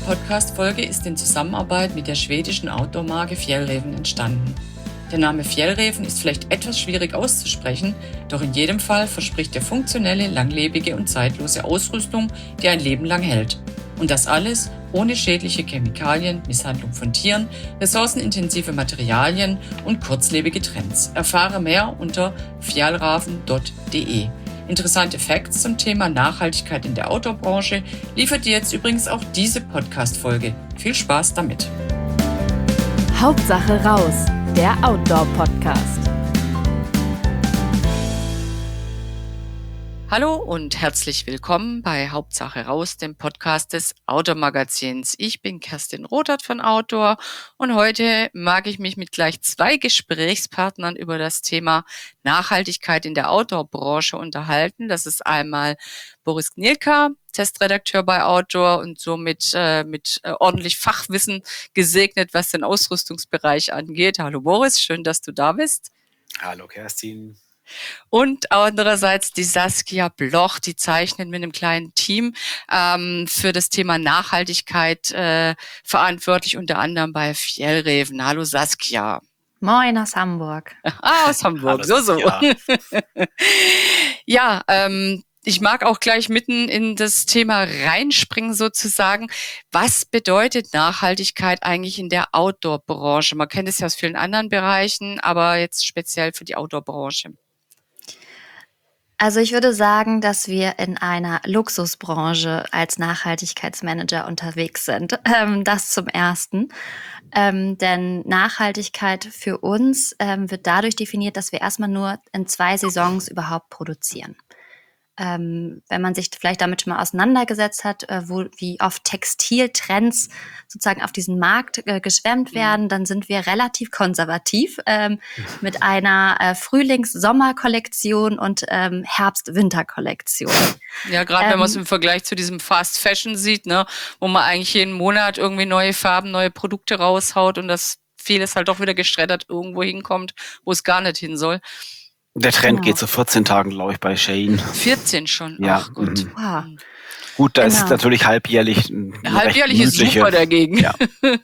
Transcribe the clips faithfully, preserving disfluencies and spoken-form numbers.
Podcast-Folge ist in Zusammenarbeit mit der schwedischen Outdoor-Marke Fjällräven entstanden. Der Name Fjällräven ist vielleicht etwas schwierig auszusprechen, doch in jedem Fall verspricht er funktionelle, langlebige und zeitlose Ausrüstung, die ein Leben lang hält. Und das alles ohne schädliche Chemikalien, Misshandlung von Tieren, ressourcenintensive Materialien und kurzlebige Trends. Erfahre mehr unter fjällraven punkt de. Interessante Facts zum Thema Nachhaltigkeit in der Outdoor-Branche liefert dir jetzt übrigens auch diese Podcast-Folge. Viel Spaß damit! Hauptsache raus, der Outdoor-Podcast. Hallo und herzlich willkommen bei Hauptsache raus, dem Podcast des Outdoor-Magazins. Ich bin Kerstin Rothart von Outdoor und heute mag ich mich mit gleich zwei Gesprächspartnern über das Thema Nachhaltigkeit in der Outdoor-Branche unterhalten. Das ist einmal Boris Gnielka, Testredakteur bei Outdoor und somit äh, mit äh, ordentlich Fachwissen gesegnet, was den Ausrüstungsbereich angeht. Hallo Boris, schön, dass du da bist. Hallo Kerstin. Und andererseits die Saskia Bloch, die zeichnet mit einem kleinen Team ähm, für das Thema Nachhaltigkeit äh, verantwortlich, unter anderem bei Fjällräven. Hallo Saskia. Moin aus Hamburg. Ah, aus Hamburg, so, so. Ja, ähm, ich mag auch gleich mitten in das Thema reinspringen sozusagen. Was bedeutet Nachhaltigkeit eigentlich in der Outdoor-Branche? Man kennt es ja aus vielen anderen Bereichen, aber jetzt speziell für die Outdoor-Branche. Also ich würde sagen, dass wir in einer Luxusbranche als Nachhaltigkeitsmanager unterwegs sind. Ähm, das zum Ersten. Ähm, denn Nachhaltigkeit für uns ähm, wird dadurch definiert, dass wir erstmal nur in zwei Saisons überhaupt produzieren. Ähm, wenn man sich vielleicht damit schon mal auseinandergesetzt hat, äh, wo, wie oft Textiltrends sozusagen auf diesen Markt äh, geschwemmt werden, dann sind wir relativ konservativ ähm, mit einer äh, Frühlings-Sommer-Kollektion und ähm, Herbst-Winter-Kollektion. Ja, gerade Ähm, wenn man es im Vergleich zu diesem Fast Fashion sieht, ne, wo man eigentlich jeden Monat irgendwie neue Farben, neue Produkte raushaut und das vieles halt doch wieder geschreddert irgendwo hinkommt, wo es gar nicht hin soll. Der Trend Genau. geht zu vierzehn Tagen, glaube ich, bei Shein. vierzehn schon? Ja, Ach gut. mhm. wow. Gut, da Genau. ist natürlich halbjährlich eine Halbjährlich recht ist gemütliche- super dagegen. Ja.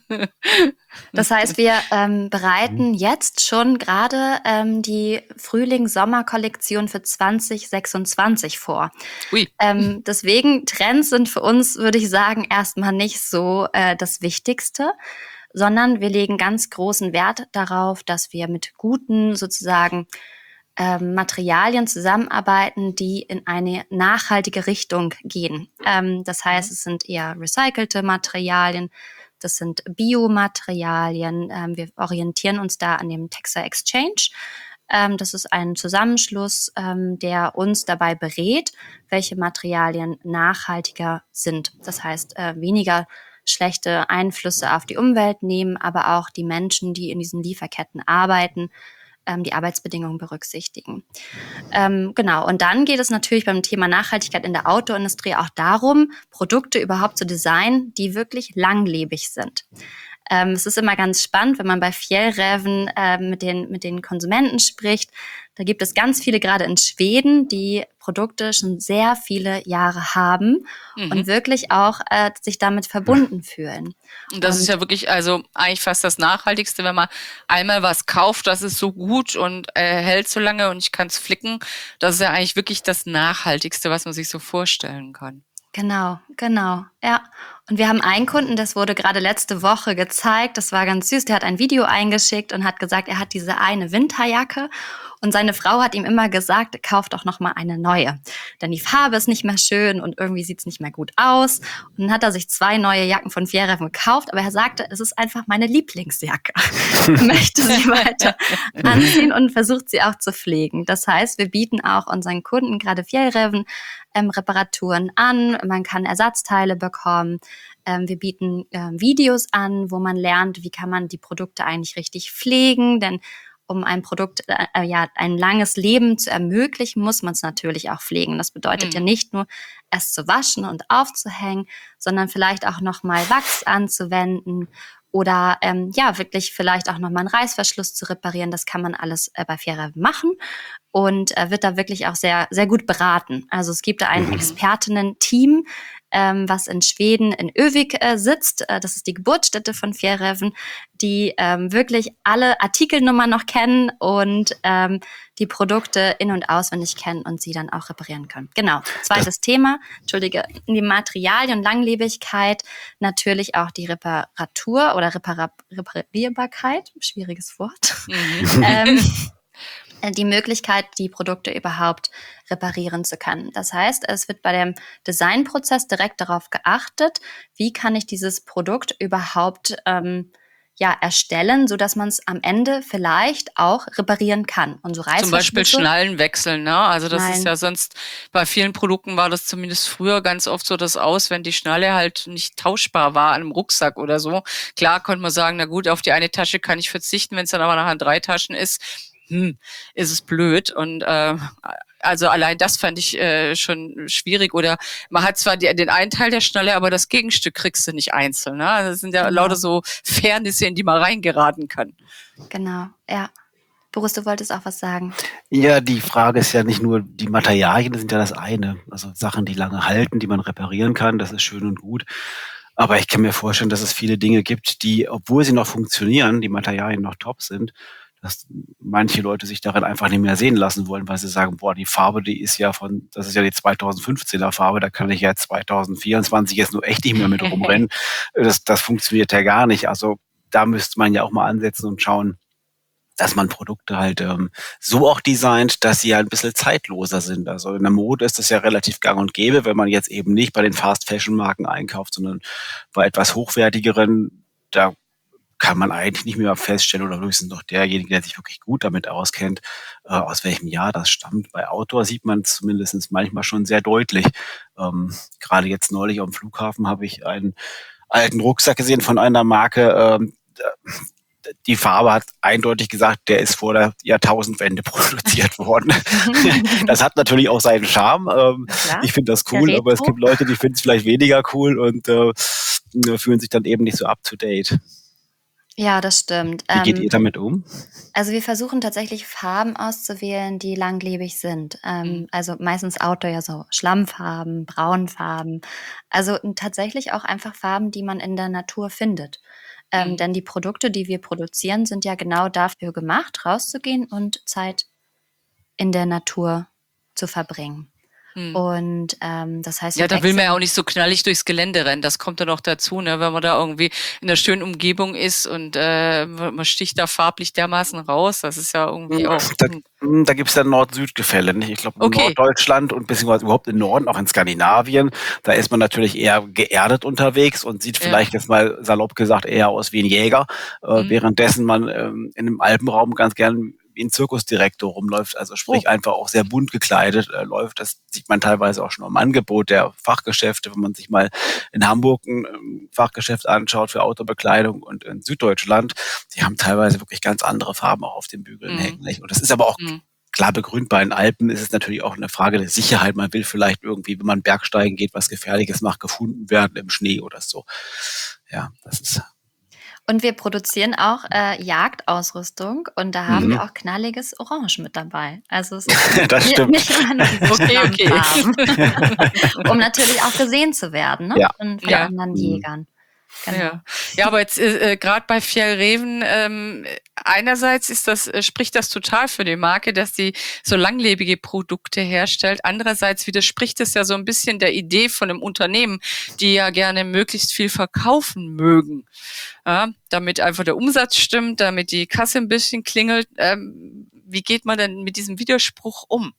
Das heißt, wir ähm, bereiten jetzt schon gerade ähm, die Frühling-Sommer-Kollektion für zwanzig sechsundzwanzig vor. Ui. Ähm, deswegen, Trends sind für uns, würde ich sagen, erstmal nicht so äh, das Wichtigste, sondern wir legen ganz großen Wert darauf, dass wir mit guten sozusagen ähm, Materialien zusammenarbeiten, die in eine nachhaltige Richtung gehen. Ähm, das heißt, es sind eher recycelte Materialien, das sind Biomaterialien. Ähm, wir orientieren uns da an dem Textile Exchange. Ähm, das ist ein Zusammenschluss, ähm, der uns dabei berät, welche Materialien nachhaltiger sind. Das heißt, äh, weniger schlechte Einflüsse auf die Umwelt nehmen, aber auch die Menschen, die in diesen Lieferketten arbeiten, ähm, die Arbeitsbedingungen berücksichtigen. Ähm, genau, und dann geht es natürlich beim Thema Nachhaltigkeit in der Outdoor-Industrie auch darum, Produkte überhaupt zu designen, die wirklich langlebig sind. Ähm, es ist immer ganz spannend, wenn man bei Fjällräven äh, mit den, mit den Konsumenten spricht. Da gibt es ganz viele, gerade in Schweden, die Produkte schon sehr viele Jahre haben Mhm. und wirklich auch äh, sich damit verbunden fühlen. Und das ist ja wirklich, also eigentlich fast das Nachhaltigste, wenn man einmal was kauft, das ist so gut und äh, hält so lange und ich kann es flicken. Das ist ja eigentlich wirklich das Nachhaltigste, was man sich so vorstellen kann. Genau, genau, ja. Und wir haben einen Kunden, das wurde gerade letzte Woche gezeigt, das war ganz süß, der hat ein Video eingeschickt und hat gesagt, er hat diese eine Winterjacke und seine Frau hat ihm immer gesagt, kauf doch noch mal eine neue, denn die Farbe ist nicht mehr schön und irgendwie sieht's nicht mehr gut aus. Und dann hat er sich zwei neue Jacken von Fjällräven gekauft, aber er sagte, es ist einfach meine Lieblingsjacke. Er möchte sie weiter anziehen und versucht sie auch zu pflegen. Das heißt, wir bieten auch unseren Kunden, gerade Fjällräven, ähm, Reparaturen an, man kann Ersatzteile bekommen. Ähm, wir bieten ähm, Videos an, wo man lernt, wie kann man die Produkte eigentlich richtig pflegen, denn um ein Produkt, äh, ja, ein langes Leben zu ermöglichen, muss man es natürlich auch pflegen. Das bedeutet Mhm. ja nicht nur, es zu waschen und aufzuhängen, sondern vielleicht auch nochmal Wachs anzuwenden oder ähm, ja, wirklich vielleicht auch nochmal einen Reißverschluss zu reparieren. Das kann man alles äh, bei Fjällräven machen und äh, wird da wirklich auch sehr, sehr gut beraten. Also es gibt da ein Mhm. Expertinnen-Team, ähm, was in Schweden in Övik äh, sitzt. Äh, das ist die Geburtsstätte von Fjällräven, die ähm, wirklich alle Artikelnummern noch kennen und ähm, die Produkte in- und auswendig kennen und sie dann auch reparieren können. Genau. Zweites das Thema, entschuldige, die Materialien und Langlebigkeit, natürlich auch die Reparatur oder Repara- Reparierbarkeit, schwieriges Wort. Mhm. ähm, die Möglichkeit, die Produkte überhaupt reparieren zu können. Das heißt, es wird bei dem Designprozess direkt darauf geachtet, wie kann ich dieses Produkt überhaupt ähm, ja, erstellen, sodass man es am Ende vielleicht auch reparieren kann. Und so Zum Beispiel Schnallen wechseln, ne? Also das Nein. ist ja sonst, bei vielen Produkten war das zumindest früher ganz oft so das Aus, wenn die Schnalle halt nicht tauschbar war an einem Rucksack oder so. Klar konnte man sagen, na gut, auf die eine Tasche kann ich verzichten, wenn es dann aber nachher drei Taschen ist, hm, ist es blöd. Und äh, also allein das fand ich äh, schon schwierig. Oder man hat zwar die, den einen Teil der Schnalle, aber das Gegenstück kriegst du nicht einzeln. Ne? Also das sind ja Genau. lauter so Fairnisse, in die man reingeraten kann. Genau, ja. Boris, du wolltest auch was sagen. Ja, die Frage ist ja nicht nur, die Materialien sind ja das eine. Also Sachen, die lange halten, die man reparieren kann, das ist schön und gut. Aber ich kann mir vorstellen, dass es viele Dinge gibt, die, obwohl sie noch funktionieren, die Materialien noch top sind, dass manche Leute sich darin einfach nicht mehr sehen lassen wollen, weil sie sagen, boah, die Farbe, die ist ja von, das ist ja die zweitausendfünfzehner Farbe, da kann ich ja zweitausendvierundzwanzig jetzt nur echt nicht mehr mit rumrennen. Das, das funktioniert ja gar nicht. Also da müsste man ja auch mal ansetzen und schauen, dass man Produkte halt ähm, so auch designt, dass sie halt ein bisschen zeitloser sind. Also in der Mode ist das ja relativ gang und gäbe, wenn man jetzt eben nicht bei den Fast-Fashion-Marken einkauft, sondern bei etwas hochwertigeren, da kann man eigentlich nicht mehr feststellen, oder höchstens noch derjenige, der sich wirklich gut damit auskennt, äh, aus welchem Jahr das stammt. Bei Outdoor sieht man es zumindest manchmal schon sehr deutlich. Ähm, gerade jetzt neulich am Flughafen habe ich einen alten Rucksack gesehen von einer Marke, ähm, die Farbe hat eindeutig gesagt, der ist vor der Jahrtausendwende produziert worden. Das hat natürlich auch seinen Charme. Ähm, ich finde das cool, aber es gibt Leute, die finden es vielleicht weniger cool und äh, fühlen sich dann eben nicht so up to date. Ja, das stimmt. Wie geht ähm, ihr damit um? Also wir versuchen tatsächlich Farben auszuwählen, die langlebig sind. Ähm, mhm. Also meistens Outdoor ja so Schlammfarben, Braunfarben. Also tatsächlich auch einfach Farben, die man in der Natur findet. Ähm, mhm. Denn die Produkte, die wir produzieren, sind ja genau dafür gemacht, rauszugehen und Zeit in der Natur zu verbringen. Hm. Und ähm, das heißt, ja, da will man ja auch nicht so knallig durchs Gelände rennen. Das kommt dann noch dazu, ne, wenn man da irgendwie in einer schönen Umgebung ist und äh, man sticht da farblich dermaßen raus. Das ist ja irgendwie auch. Da, da gibt es ja Nord-Süd-Gefälle. Nicht? Ich glaube, in okay. Norddeutschland und beziehungsweise überhaupt im Norden, auch in Skandinavien, da ist man natürlich eher geerdet unterwegs und sieht vielleicht ja. jetzt mal salopp gesagt eher aus wie ein Jäger, äh, mhm. währenddessen man ähm, in einem Alpenraum ganz gern wie ein Zirkusdirektor rumläuft, also sprich oh. einfach auch sehr bunt gekleidet äh, läuft. Das sieht man teilweise auch schon im Angebot der Fachgeschäfte, wenn man sich mal in Hamburg ein ähm, Fachgeschäft anschaut für Autobekleidung und in Süddeutschland, die haben teilweise wirklich ganz andere Farben auch auf den Bügeln mhm. hängen. Nicht? Und das ist aber auch mhm. klar begründet. Bei den Alpen ist es natürlich auch eine Frage der Sicherheit. Man will vielleicht irgendwie, wenn man Bergsteigen geht, was Gefährliches macht, gefunden werden im Schnee oder so. Ja, das ist... Und wir produzieren auch äh, Jagdausrüstung und da haben mhm. wir auch knalliges Orange mit dabei. Also es ist das stimmt. nicht immer nur diese okay, okay. Um natürlich auch gesehen zu werden, ne? Ja. Von, von ja. anderen Jägern. Genau. Ja. ja, aber jetzt äh, gerade bei Fjällräven, ähm, einerseits ist das, äh, spricht das total für die Marke, dass sie so langlebige Produkte herstellt. Andererseits widerspricht es ja so ein bisschen der Idee von einem Unternehmen, die ja gerne möglichst viel verkaufen mögen. Ja, damit einfach der Umsatz stimmt, damit die Kasse ein bisschen klingelt. Ähm, wie geht man denn mit diesem Widerspruch um?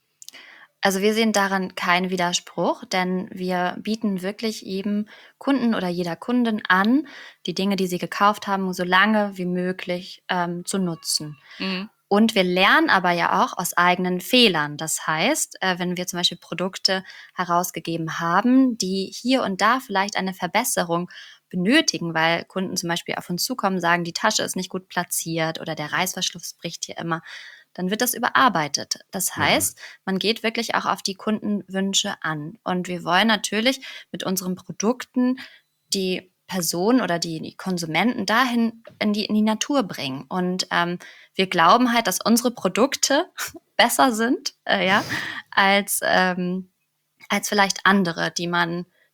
Also wir sehen daran keinen Widerspruch, denn wir bieten wirklich jedem Kunden oder jeder Kundin an, die Dinge, die sie gekauft haben, so lange wie möglich ähm, zu nutzen. Mhm. Und wir lernen aber ja auch aus eigenen Fehlern. Das heißt, äh, wenn wir zum Beispiel Produkte herausgegeben haben, die hier und da vielleicht eine Verbesserung benötigen, weil Kunden zum Beispiel auf uns zukommen, sagen, die Tasche ist nicht gut platziert oder der Reißverschluss bricht hier immer, dann wird das überarbeitet. Das heißt, man geht wirklich auch auf die Kundenwünsche an. Und wir wollen natürlich mit unseren Produkten die Personen oder die, die Konsumenten dahin in die, in die Natur bringen. Und ähm, wir glauben halt, dass unsere Produkte besser sind, äh, ja, als, ähm, als vielleicht andere, die man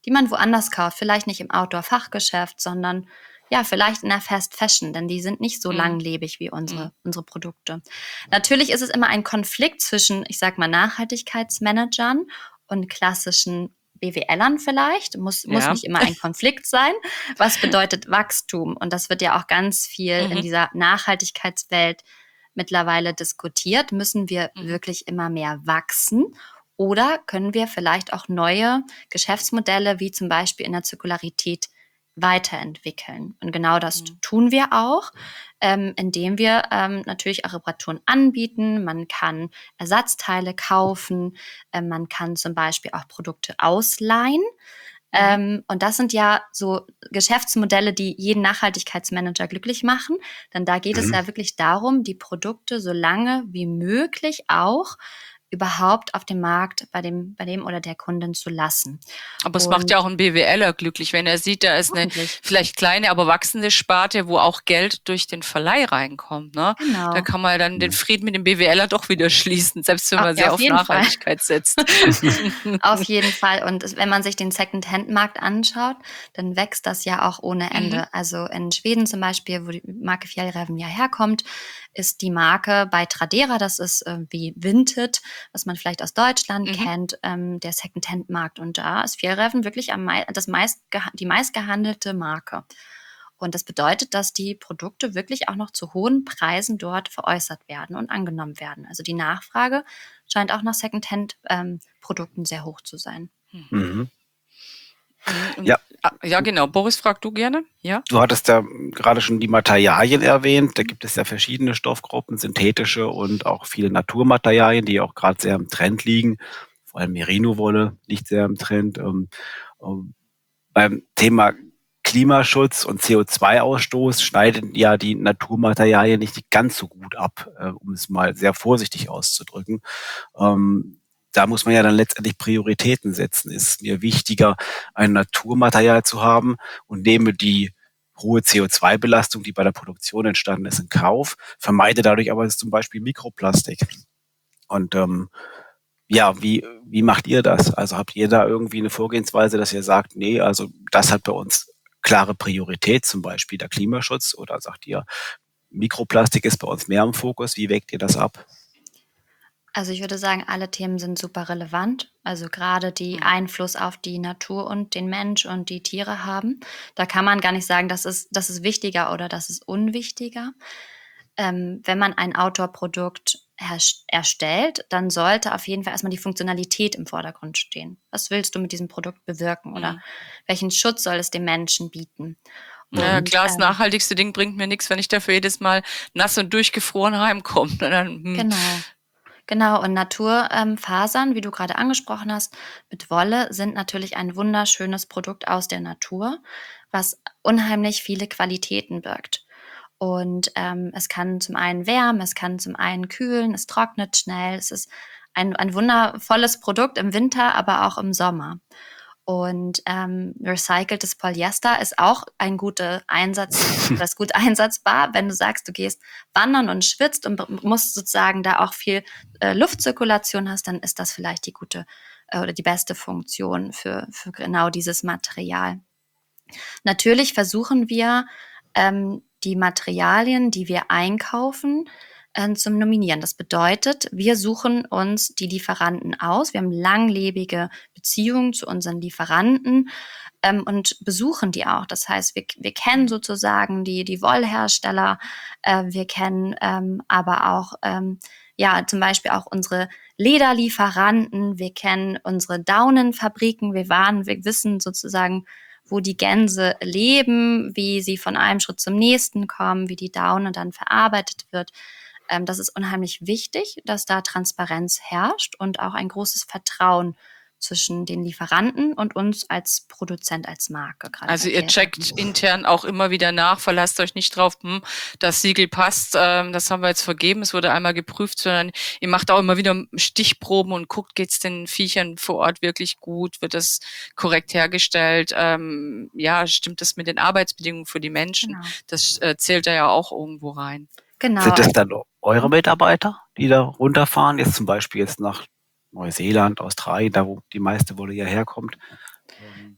die man woanders kauft. Vielleicht nicht im Outdoor-Fachgeschäft, sondern ja, vielleicht in der Fast Fashion, denn die sind nicht so Mhm. langlebig wie unsere, Mhm. unsere Produkte. Natürlich ist es immer ein Konflikt zwischen, ich sag mal, Nachhaltigkeitsmanagern und klassischen B W Lern vielleicht. Muss, muss Ja. nicht immer ein Konflikt sein. Was bedeutet Wachstum? Und das wird ja auch ganz viel in Mhm. dieser Nachhaltigkeitswelt mittlerweile diskutiert. Müssen wir Mhm. wirklich immer mehr wachsen? Oder können wir vielleicht auch neue Geschäftsmodelle, wie zum Beispiel in der Zirkularität, weiterentwickeln? Und genau das Mhm. tun wir auch, ähm, indem wir ähm, natürlich auch Reparaturen anbieten. Man kann Ersatzteile kaufen, äh, man kann zum Beispiel auch Produkte ausleihen. Mhm. Ähm, und das sind ja so Geschäftsmodelle, die jeden Nachhaltigkeitsmanager glücklich machen. Denn da geht es Mhm. ja wirklich darum, die Produkte so lange wie möglich auch überhaupt auf dem Markt bei dem, bei dem oder der Kundin zu lassen. Aber es macht Und ja auch einen B W Ler glücklich, wenn er sieht, da ist eine hoffentlich, vielleicht kleine, aber wachsende Sparte, wo auch Geld durch den Verleih reinkommt, ne? Da genau. kann man dann den Mhm. Frieden mit dem B W Ler doch wieder schließen, selbst wenn Ah, man ja, sehr auf auf jeden Fall. Nachhaltigkeit setzt. Auf jeden Fall. Und es- wenn man sich den Second-Hand-Markt anschaut, dann wächst das ja auch ohne Mhm. Ende. Also in Schweden zum Beispiel, wo die Marke Fjällräven ja herkommt, ist die Marke bei Tradera, das ist äh, wie Vinted, was man vielleicht aus Deutschland Mhm. kennt, ähm, der Second-Hand-Markt. Und da ist Fjällräven wirklich am mei das meist die meistgehandelte Marke. Und das bedeutet, dass die Produkte wirklich auch noch zu hohen Preisen dort veräußert werden und angenommen werden. Also die Nachfrage scheint auch nach Secondhand-Produkten sehr hoch zu sein. Mhm. Mhm. Mhm. Und, Ja, ah, ja, genau. Boris, frag du gerne? Ja? du hattest ja gerade schon die Materialien erwähnt. Da gibt es ja verschiedene Stoffgruppen, synthetische und auch viele Naturmaterialien, die auch gerade sehr im Trend liegen. Vor allem Merino-Wolle liegt sehr im Trend. Ähm, ähm, beim Thema Klimaschutz und C O zwei Ausstoß schneiden ja die Naturmaterialien nicht ganz so gut ab, äh, um es mal sehr vorsichtig auszudrücken. Ähm, da muss man ja dann letztendlich Prioritäten setzen. Ist es mir wichtiger, ein Naturmaterial zu haben und nehme die hohe C O zwei Belastung, die bei der Produktion entstanden ist, in Kauf, vermeide dadurch aber zum Beispiel Mikroplastik. Und ähm, ja, wie, wie macht ihr das? Also habt ihr da irgendwie eine Vorgehensweise, dass ihr sagt, nee, also das hat bei uns klare Priorität, zum Beispiel der Klimaschutz, oder sagt ihr, Mikroplastik ist bei uns mehr im Fokus? Wie wägt ihr das ab? Also ich würde sagen, alle Themen sind super relevant. Also gerade die Mhm. Einfluss auf die Natur und den Mensch und die Tiere haben. Da kann man gar nicht sagen, das ist, das ist wichtiger oder das ist unwichtiger. Ähm, wenn man ein Outdoor-Produkt herst- erstellt, dann sollte auf jeden Fall erstmal die Funktionalität im Vordergrund stehen. Was willst du mit diesem Produkt bewirken oder Mhm. welchen Schutz soll es dem Menschen bieten? Ja, Und klar, das ähm, nachhaltigste Ding bringt mir nichts, wenn ich dafür jedes Mal nass und durchgefroren heimkomme. Und dann, hm. genau. Genau, und Naturfasern, ähm, Fasern, wie du gerade angesprochen hast, mit Wolle sind natürlich ein wunderschönes Produkt aus der Natur, was unheimlich viele Qualitäten birgt. Und ähm, es kann zum einen wärmen, es kann zum einen kühlen, es trocknet schnell, es ist ein, ein wundervolles Produkt im Winter, aber auch im Sommer. Und ähm, recyceltes Polyester ist auch ein guter Einsatz, das ist gut einsatzbar, wenn du sagst, du gehst wandern und schwitzt und b- musst sozusagen da auch viel äh, Luftzirkulation hast, dann ist das vielleicht die gute äh, oder die beste Funktion für, für genau dieses Material. Natürlich versuchen wir, ähm, die Materialien, die wir einkaufen, ähm, zu nominieren. Das bedeutet, wir suchen uns die Lieferanten aus. Wir haben langlebige Beziehungen zu unseren Lieferanten ähm, und besuchen die auch. Das heißt, wir, wir kennen sozusagen die, die Wollhersteller, äh, wir kennen ähm, aber auch ähm, ja, zum Beispiel auch unsere Lederlieferanten, wir kennen unsere Daunenfabriken, wir waren, wir wissen sozusagen, wo die Gänse leben, wie sie von einem Schritt zum nächsten kommen, wie die Daune dann verarbeitet wird. Ähm, das ist unheimlich wichtig, dass da Transparenz herrscht und auch ein großes Vertrauen zwischen den Lieferanten und uns als Produzent, als Marke. Gerade Also bei ihr checkt Fjällräven. intern auch immer wieder nach, verlasst euch nicht drauf, hm, das Siegel passt, ähm, das haben wir jetzt vergeben, es wurde einmal geprüft, sondern ihr macht auch immer wieder Stichproben und guckt, geht's den Viechern vor Ort wirklich gut, wird das korrekt hergestellt, ähm, ja, stimmt das mit den Arbeitsbedingungen für die Menschen, Genau. das äh, zählt da ja auch irgendwo rein. Genau. Sind das dann eure Mitarbeiter, die da runterfahren? Jetzt zum Beispiel jetzt nach Neuseeland, Australien, da wo die meiste Wolle ja herkommt. Ähm,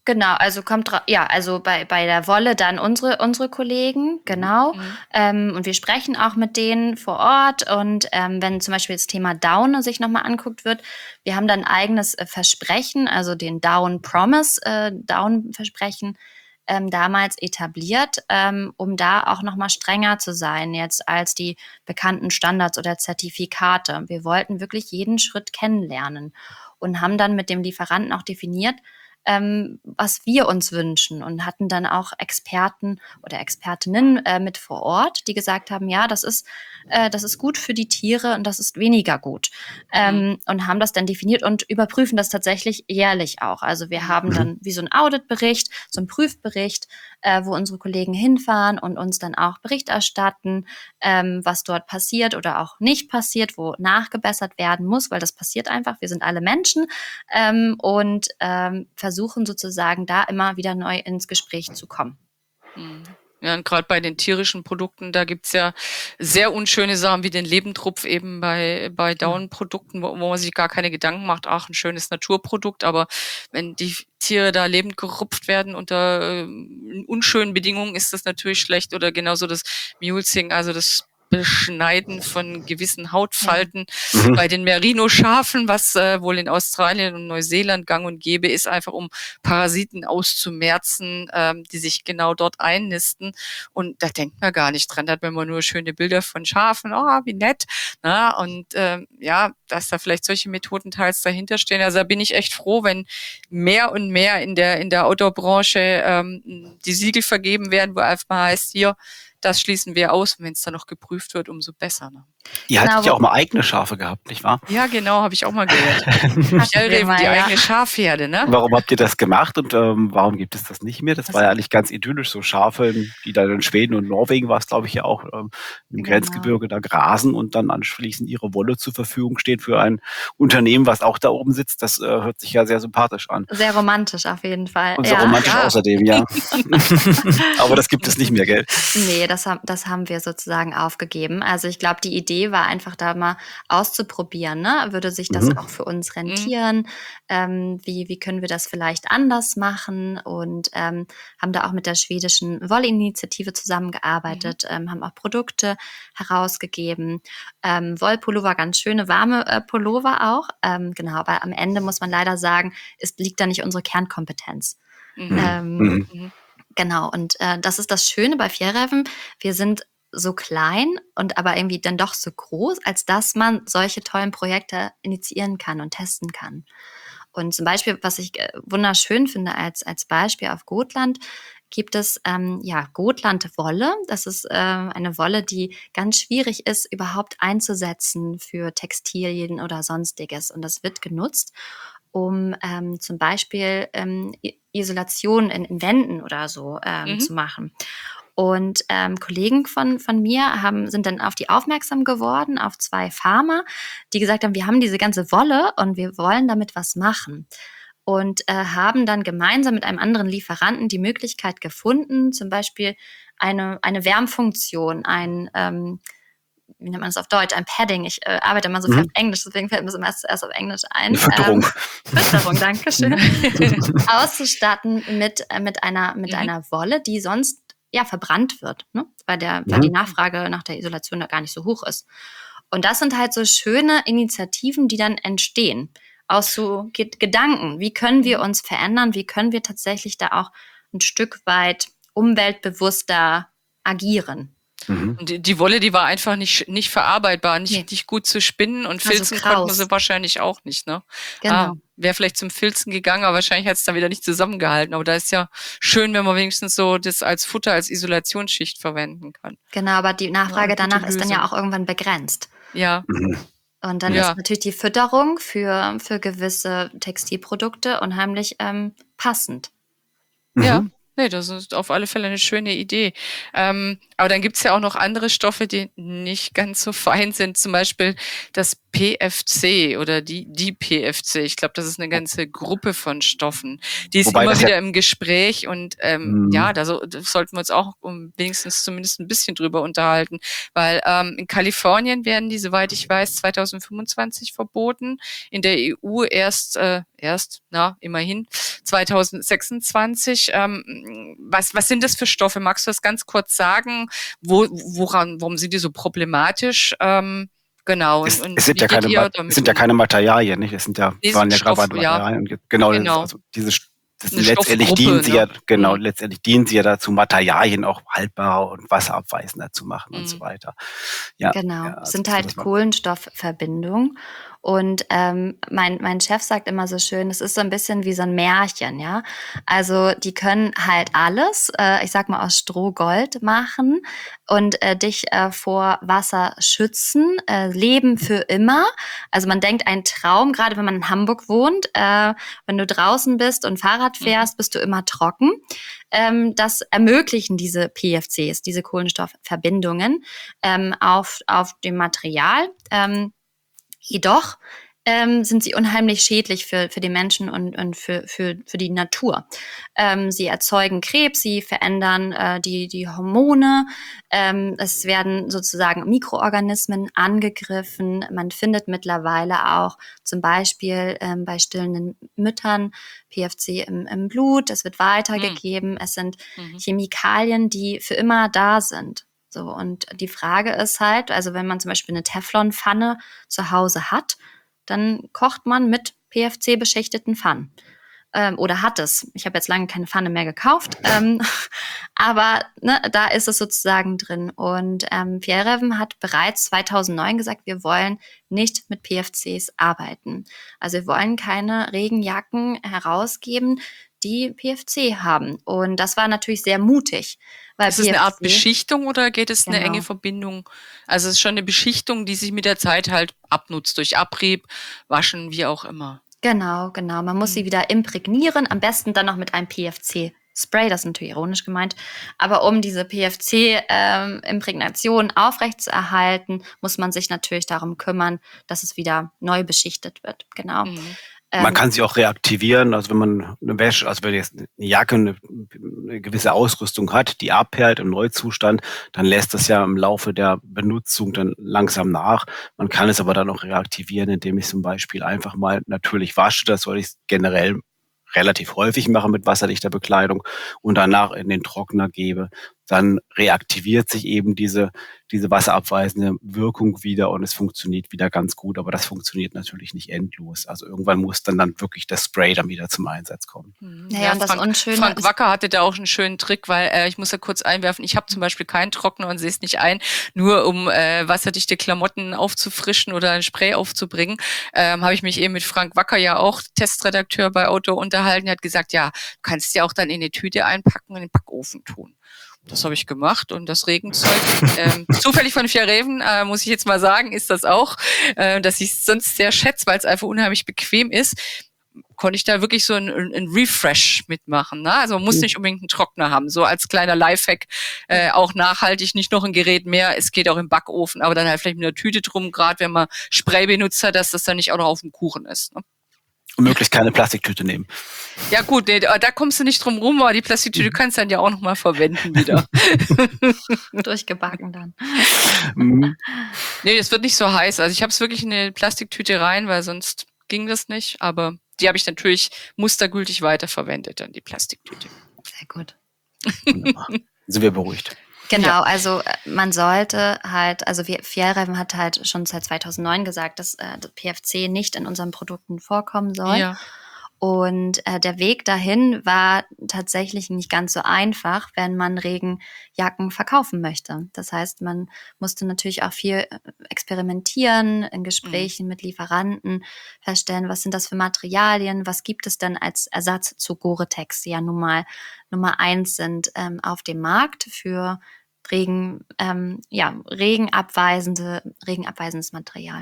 Genau, also kommt dra- ja, also bei, bei der Wolle dann unsere, unsere Kollegen, genau. Mhm. Ähm, und wir sprechen auch mit denen vor Ort. Und ähm, wenn zum Beispiel das Thema Down sich nochmal anguckt wird, wir haben dann ein eigenes äh, Versprechen, also den Down Promise, äh, Down-Versprechen, ähm, damals etabliert, ähm, um da auch nochmal strenger zu sein jetzt als die bekannten Standards oder Zertifikate. Wir wollten wirklich jeden Schritt kennenlernen und haben dann mit dem Lieferanten auch definiert, ähm, was wir uns wünschen und hatten dann auch Experten oder Expertinnen äh, mit vor Ort, die gesagt haben, ja, das ist, äh, das ist gut für die Tiere und das ist weniger gut. Ähm, Mhm. und haben das dann definiert und überprüfen das tatsächlich jährlich auch. Also wir haben Mhm. dann wie so ein Auditbericht, so ein Prüfbericht, äh, wo unsere Kollegen hinfahren und uns dann auch Bericht erstatten, ähm, was dort passiert oder auch nicht passiert, wo nachgebessert werden muss, weil das passiert einfach. Wir sind alle Menschen ähm, und ähm, versuchen sozusagen da immer wieder neu ins Gespräch zu kommen. Mhm. Ja, und gerade bei den tierischen Produkten, da gibt's ja sehr unschöne Sachen wie den Lebendrupf eben bei, bei Down-Produkten, wo, wo man sich gar keine Gedanken macht, ach, ein schönes Naturprodukt, aber wenn die Tiere da lebend gerupft werden unter äh, unschönen Bedingungen, ist das natürlich schlecht. Oder genauso das Mulesing, also das Beschneiden von gewissen Hautfalten Mhm. bei den Merino-Schafen, was äh, wohl in Australien und Neuseeland gang und gäbe ist, einfach um Parasiten auszumerzen, ähm, die sich genau dort einnisten. Und da denkt man gar nicht dran. Da hat man immer nur schöne Bilder von Schafen, oh, wie nett. Na, und ähm, ja, dass da vielleicht solche Methoden teils dahinter stehen. Also da bin ich echt froh, wenn mehr und mehr in der in der Outdoor-Branche ähm, die Siegel vergeben werden, wo einfach mal heißt, hier, das schließen wir aus. Und wenn es dann noch geprüft wird, umso besser. Ne? Ihr Genau, hattet ja wo- auch mal eigene Schafe gehabt, nicht wahr? Ja, genau, habe ich auch mal gehört. wir Fjellreven, mal, die ja. eigene Schafherde, ne? Warum habt ihr das gemacht und ähm, warum gibt es das nicht mehr? Das Das- war ja eigentlich ganz idyllisch, so Schafe, die da in Schweden und Norwegen war es, glaube ich, ja auch ähm, im Genau. Grenzgebirge da grasen und dann anschließend ihre Wolle zur Verfügung steht für ein Unternehmen, was auch da oben sitzt. Das äh, hört sich ja sehr sympathisch an. Sehr romantisch auf jeden Fall. Und so ja. romantisch Ja. außerdem, ja. Aber das gibt es nicht mehr, gell? Nee, das, haben das haben wir sozusagen aufgegeben. Also ich glaube, die Idee war einfach da mal auszuprobieren. Ne? Würde sich das Mhm. auch für uns rentieren? Ähm, wie, wie können wir das vielleicht anders machen? Und ähm, haben da auch mit der schwedischen Wollinitiative zusammengearbeitet, ähm, haben auch Produkte herausgegeben. Ähm, Wollpullover, ganz schöne, warme äh, Pullover auch. Ähm, genau, aber am Ende muss man leider sagen, es liegt da nicht unsere Kernkompetenz. Mhm. Ähm, Mhm. Mhm. Genau, und äh, das ist das Schöne bei Fjellreven. Wir sind so klein und aber irgendwie dann doch so groß, als dass man solche tollen Projekte initiieren kann und testen kann. Und zum Beispiel, was ich äh, wunderschön finde als, als Beispiel auf Gotland, gibt es ähm, ja Gotlandwolle. Das ist äh, eine Wolle, die ganz schwierig ist, überhaupt einzusetzen für Textilien oder sonstiges. Und das wird genutzt, um ähm, zum Beispiel ähm, I- Isolation in, in Wänden oder so ähm, Mhm. zu machen. Und ähm, Kollegen von, von mir haben, sind dann auf die aufmerksam geworden, auf zwei Farmer, die gesagt haben, wir haben diese ganze Wolle und wir wollen damit was machen. Und äh, haben dann gemeinsam mit einem anderen Lieferanten die Möglichkeit gefunden, zum Beispiel eine, eine Wärmfunktion, ein, ähm, wie nennt man das auf Deutsch, ein Padding. Ich äh, arbeite immer so viel Mhm. auf Englisch, deswegen fällt mir das immer erst, erst auf Englisch ein. Eine Fütterung. Ähm, Fütterung, danke schön. Auszustatten mit, äh, mit, einer, mit Mhm. einer Wolle, die sonst ja verbrannt wird, ne? weil, der, weil Mhm. die Nachfrage nach der Isolation da gar nicht so hoch ist. Und das sind halt so schöne Initiativen, die dann entstehen aus so Ge- Gedanken. Wie können wir uns verändern? Wie können wir tatsächlich da auch ein Stück weit umweltbewusster agieren? Mhm. Und die, die Wolle, die war einfach nicht, nicht verarbeitbar, nicht, Nee. nicht gut zu spinnen und War so filzen konnte man kraus. sie wahrscheinlich auch nicht, ne? Genau. Ah, wäre vielleicht zum Filzen gegangen, aber wahrscheinlich hat es dann wieder nicht zusammengehalten. Aber da ist ja schön, wenn man wenigstens so das als Futter, als Isolationsschicht verwenden kann. Genau, aber die Nachfrage gute danach ist dann ja Lösung. auch irgendwann begrenzt. Ja, Mhm. Und dann Ja. ist natürlich die Fütterung für, für gewisse Textilprodukte unheimlich ähm, passend. ja. Mhm. Nee, das ist auf alle Fälle eine schöne Idee. Ähm, aber dann gibt's ja auch noch andere Stoffe, die nicht ganz so fein sind. Zum Beispiel das P F C oder die, die P F C. Ich glaube, das ist eine ganze Gruppe von Stoffen. Die ist Wobei immer das ja- wieder im Gespräch und ähm, Mhm. ja, da, so, da sollten wir uns auch um, wenigstens zumindest ein bisschen drüber unterhalten. Weil ähm, in Kalifornien werden die, soweit ich weiß, zwanzig fünfundzwanzig verboten. In der E U erst, äh, erst, na, immerhin, zwanzig sechsundzwanzig. Ähm, was, was sind das für Stoffe? Magst du das ganz kurz sagen? Wo, woran, warum sind die so problematisch? Ähm, genau. Es, Und, und es sind wie ja geht keine, ihr Ma- es damit sind ja um? keine Materialien, nicht? Es sind ja, Nee, waren sind ja gerade Stoffe, ja. Materialien. Und genau, das, Genau. also diese, das Eine letztendlich Stoffgruppe, dienen sie ja, ne? genau, Mhm. letztendlich dienen sie ja dazu, Materialien auch haltbarer und wasserabweisender zu machen und so Mhm. weiter. Ja, Genau, ja, es also sind so, halt dass man, Kohlenstoffverbindungen. Und ähm, mein, mein Chef sagt immer so schön, es ist so ein bisschen wie so ein Märchen, ja. Also die können halt alles, äh, ich sag mal, aus Stroh Gold machen und äh, dich äh, vor Wasser schützen, äh, leben für immer. Also man denkt, ein Traum, gerade wenn man in Hamburg wohnt, äh, wenn du draußen bist und Fahrrad Mhm. fährst, bist du immer trocken. Ähm, das ermöglichen diese P F Cs, diese Kohlenstoffverbindungen ähm, auf, auf dem Material. Ähm, jedoch ähm, sind sie unheimlich schädlich für, für die Menschen und, und für, für, für die Natur. Ähm, sie erzeugen Krebs, sie verändern äh, die, die Hormone, ähm, es werden sozusagen Mikroorganismen angegriffen. Man findet mittlerweile auch zum Beispiel ähm, bei stillenden Müttern P F C im, im Blut, es wird weitergegeben, mhm. es sind mhm. Chemikalien, die für immer da sind. So, und die Frage ist halt, also wenn man zum Beispiel eine Teflonpfanne zu Hause hat, dann kocht man mit P F C-beschichteten Pfannen. Ähm, oder hat es. Ich habe jetzt lange keine Pfanne mehr gekauft. Ähm, aber ne, da ist es sozusagen drin. Und ähm, Fjällräven hat bereits zweitausendneun gesagt, wir wollen nicht mit P F Cs arbeiten. Also wir wollen keine Regenjacken herausgeben, die P F C haben. Und das war natürlich sehr mutig. Weil ist es eine Art P F C, Beschichtung oder geht es genau. eine enge Verbindung? Also es ist schon eine Beschichtung, die sich mit der Zeit halt abnutzt, durch Abrieb, Waschen, wie auch immer. Genau, genau. Man muss Mhm. sie wieder imprägnieren, am besten dann noch mit einem P F C-Spray, das ist natürlich ironisch gemeint. Aber um diese P F C-Imprägnation ähm, aufrechtzuerhalten, muss man sich natürlich darum kümmern, dass es wieder neu beschichtet wird. Genau. Mhm. Man kann sie auch reaktivieren, also wenn man eine Wäsche, also wenn jetzt eine Jacke eine, eine gewisse Ausrüstung hat, die abperlt im Neuzustand, dann lässt das ja im Laufe der Benutzung dann langsam nach. Man kann es aber dann auch reaktivieren, indem ich zum Beispiel einfach mal natürlich wasche. Das soll ich generell relativ häufig machen mit wasserdichter Bekleidung und danach in den Trockner gebe. Dann reaktiviert sich eben diese, diese wasserabweisende Wirkung wieder und es funktioniert wieder ganz gut. Aber das funktioniert natürlich nicht endlos. Also irgendwann muss dann, dann wirklich das Spray dann wieder zum Einsatz kommen. Ja, Ja, und das Frank, Unschöne Frank ist- Wacker hatte da auch einen schönen Trick, weil äh, ich muss da kurz einwerfen, ich habe zum Beispiel keinen Trockner und sehe es nicht ein, nur um äh, wasserdichte Klamotten aufzufrischen oder ein Spray aufzubringen, ähm, habe ich mich eben mit Frank Wacker, ja auch Testredakteur bei Auto, unterhalten. Er hat gesagt, ja, du kannst ja auch dann in eine Tüte einpacken und in den Backofen tun. Das habe ich gemacht und das Regenzeug, ähm, zufällig von Fjällräven, äh, muss ich jetzt mal sagen, ist das auch, äh, dass ich es sonst sehr schätze, weil es einfach unheimlich bequem ist, konnte ich da wirklich so ein, ein Refresh mitmachen. Ne? Also man muss nicht unbedingt einen Trockner haben, so als kleiner Lifehack, äh, auch nachhaltig, nicht noch ein Gerät mehr, es geht auch im Backofen, aber dann halt vielleicht mit einer Tüte drum, gerade wenn man Spray benutzt hat, dass das dann nicht auch noch auf dem Kuchen ist. Ne? Und möglichst keine Plastiktüte nehmen. Ja gut, nee, da kommst du nicht drum rum, aber die Plastiktüte kannst du dann ja auch nochmal verwenden wieder. durchgebacken dann. Mhm. Nee, das wird nicht so heiß. Also ich habe es wirklich in eine Plastiktüte rein, weil sonst ging das nicht. Aber die habe ich natürlich mustergültig weiterverwendet, dann die Plastiktüte. Sehr gut. Wunderbar. Sind wir beruhigt. Genau, Ja. also äh, man sollte halt, also wir- Fjällräven hat halt schon seit zweitausendneun gesagt, dass äh, das P F C nicht in unseren Produkten vorkommen soll. Ja. Und äh, der Weg dahin war tatsächlich nicht ganz so einfach, wenn man Regenjacken verkaufen möchte. Das heißt, man musste natürlich auch viel äh, experimentieren, in Gesprächen mit Lieferanten feststellen, was sind das für Materialien, was gibt es denn als Ersatz zu Gore-Tex, die ja nun mal Nummer eins sind ähm, auf dem Markt für Regen, ähm, ja, regenabweisende, regenabweisendes Material.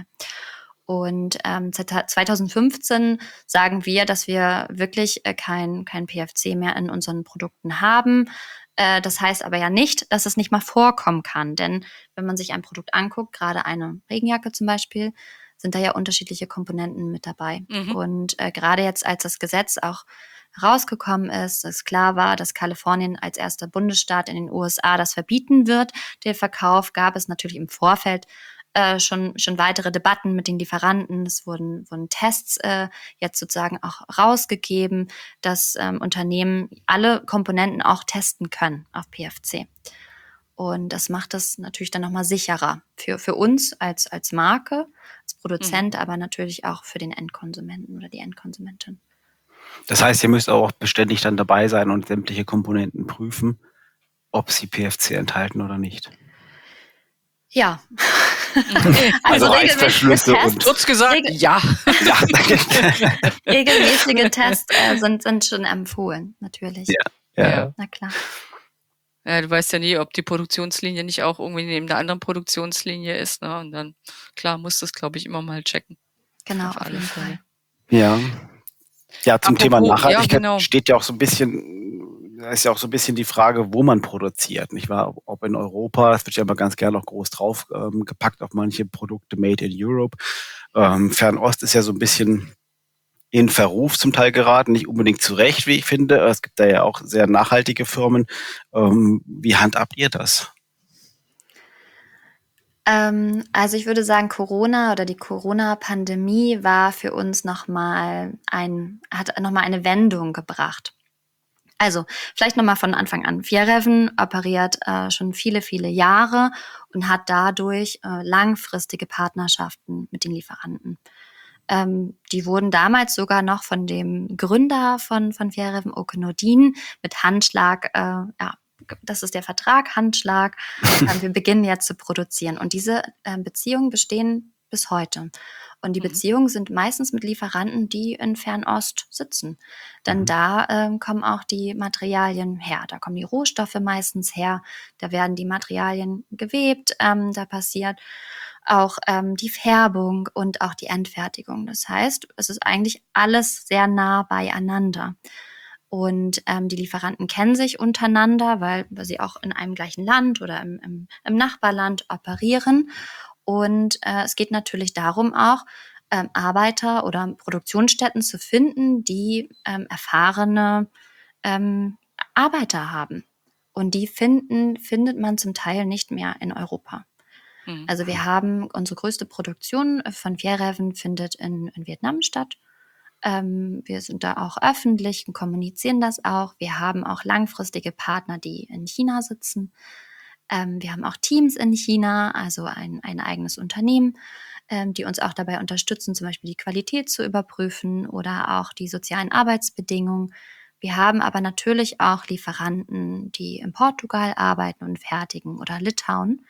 Und ähm, seit zweitausendfünfzehn sagen wir, dass wir wirklich äh, kein, kein P F C mehr in unseren Produkten haben. Äh, das heißt aber ja nicht, dass es nicht mal vorkommen kann. Denn wenn man sich ein Produkt anguckt, gerade eine Regenjacke zum Beispiel, sind da ja unterschiedliche Komponenten mit dabei. Mhm. Und äh, gerade jetzt, als das Gesetz auch rausgekommen ist, dass klar war, dass Kalifornien als erster Bundesstaat in den U S A das verbieten wird, den Verkauf, gab es natürlich im Vorfeld äh, schon schon weitere Debatten mit den Lieferanten. Es wurden, wurden Tests äh, jetzt sozusagen auch rausgegeben, dass ähm, Unternehmen alle Komponenten auch testen können auf P F C. Und das macht das natürlich dann nochmal sicherer für, für uns als, als Marke, als Produzent, mhm. aber natürlich auch für den Endkonsumenten oder die Endkonsumentin. Das heißt, ihr müsst auch beständig dann dabei sein und sämtliche Komponenten prüfen, ob sie P F C enthalten oder nicht. Ja. also, also Reißverschlüsse und kurz gesagt, Regel- ja. ja. Regelmäßige Tests äh, sind, sind schon empfohlen, natürlich. Ja, ja. ja. Na klar. Ja, du weißt ja nie, ob die Produktionslinie nicht auch irgendwie neben der anderen Produktionslinie ist, ne? Und dann, klar, musst du es, glaube ich, immer mal checken. Genau, auf, auf jeden Fall. Fall. Ja. Ja, zum Apropos, Thema Nachhaltigkeit ja, genau. steht ja auch so ein bisschen, da ist ja auch so ein bisschen die Frage, wo man produziert, nicht wahr? Ob in Europa, das wird ja immer ganz gerne auch groß drauf ähm, gepackt auf manche Produkte made in Europe. Ähm, Fernost ist ja so ein bisschen in Verruf zum Teil geraten, nicht unbedingt zu Recht, wie ich finde. Es gibt da ja auch sehr nachhaltige Firmen. Ähm, wie handhabt ihr das? Ähm, also ich würde sagen, Corona oder die Corona-Pandemie war für uns nochmal ein, hat nochmal eine Wendung gebracht. Also vielleicht nochmal von Anfang an. Fjällräven operiert äh, schon viele, viele Jahre und hat dadurch äh, langfristige Partnerschaften mit den Lieferanten. Ähm, die wurden damals sogar noch von dem Gründer von, von Fjällräven, Åke Nordin, mit Handschlag, äh, ja, das ist der Vertrag, Handschlag, äh, wir beginnen jetzt zu produzieren. Und diese äh, Beziehungen bestehen bis heute. Und die mhm. Beziehungen sind meistens mit Lieferanten, die in Fernost sitzen. Denn mhm. da ähm, kommen auch die Materialien her. Da kommen die Rohstoffe meistens her. Da werden die Materialien gewebt. Ähm, da passiert auch ähm, die Färbung und auch die Endfertigung. Das heißt, es ist eigentlich alles sehr nah beieinander. Und ähm, die Lieferanten kennen sich untereinander, weil, weil sie auch in einem gleichen Land oder im, im, im Nachbarland operieren. Und äh, es geht natürlich darum auch, ähm, Arbeiter oder Produktionsstätten zu finden, die ähm, erfahrene ähm, Arbeiter haben. Und die finden, findet man zum Teil nicht mehr in Europa. Mhm. Also wir haben, unsere größte Produktion von Fjällräven findet in, in Vietnam statt. Ähm, wir sind da auch öffentlich und kommunizieren das auch. Wir haben auch langfristige Partner, die in China sitzen. Ähm, wir haben auch Teams in China, also ein, ein eigenes Unternehmen, ähm, die uns auch dabei unterstützen, zum Beispiel die Qualität zu überprüfen oder auch die sozialen Arbeitsbedingungen. Wir haben aber natürlich auch Lieferanten, die in Portugal arbeiten und fertigen oder Litauen.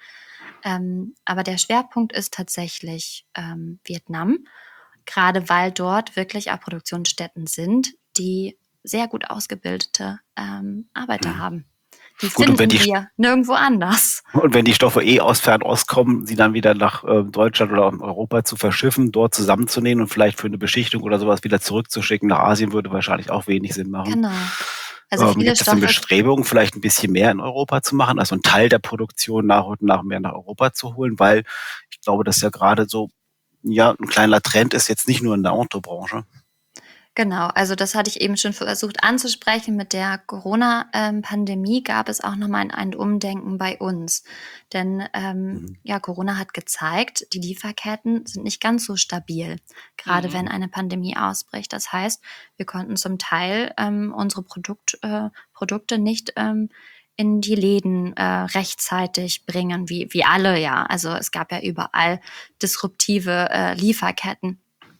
Ähm, aber der Schwerpunkt ist tatsächlich ähm, Vietnam, gerade weil dort wirklich auch Produktionsstätten sind, die sehr gut ausgebildete ähm, Arbeiter mhm. haben. Die Gut, finden die, wir nirgendwo anders. Und wenn die Stoffe eh aus Fernost kommen, sie dann wieder nach äh, Deutschland oder Europa zu verschiffen, dort zusammenzunehmen und vielleicht für eine Beschichtung oder sowas wieder zurückzuschicken nach Asien, würde wahrscheinlich auch wenig Sinn machen. Genau. Also ähm, viele gibt es denn Bestrebungen, vielleicht ein bisschen mehr in Europa zu machen, also einen Teil der Produktion nach und nach mehr nach Europa zu holen? Weil ich glaube, dass ja gerade so ja ein kleiner Trend ist, jetzt nicht nur in der Autobranche. Genau, also das hatte ich eben schon versucht anzusprechen. Mit der Corona-Pandemie gab es auch nochmal ein Umdenken bei uns. Denn ähm, mhm. ja, Corona hat gezeigt, die Lieferketten sind nicht ganz so stabil, gerade mhm. wenn eine Pandemie ausbricht. Das heißt, wir konnten zum Teil ähm, unsere Produkt, äh, Produkte nicht ähm, in die Läden äh, rechtzeitig bringen, wie, wie alle, ja. Also es gab ja überall disruptive äh, Lieferketten.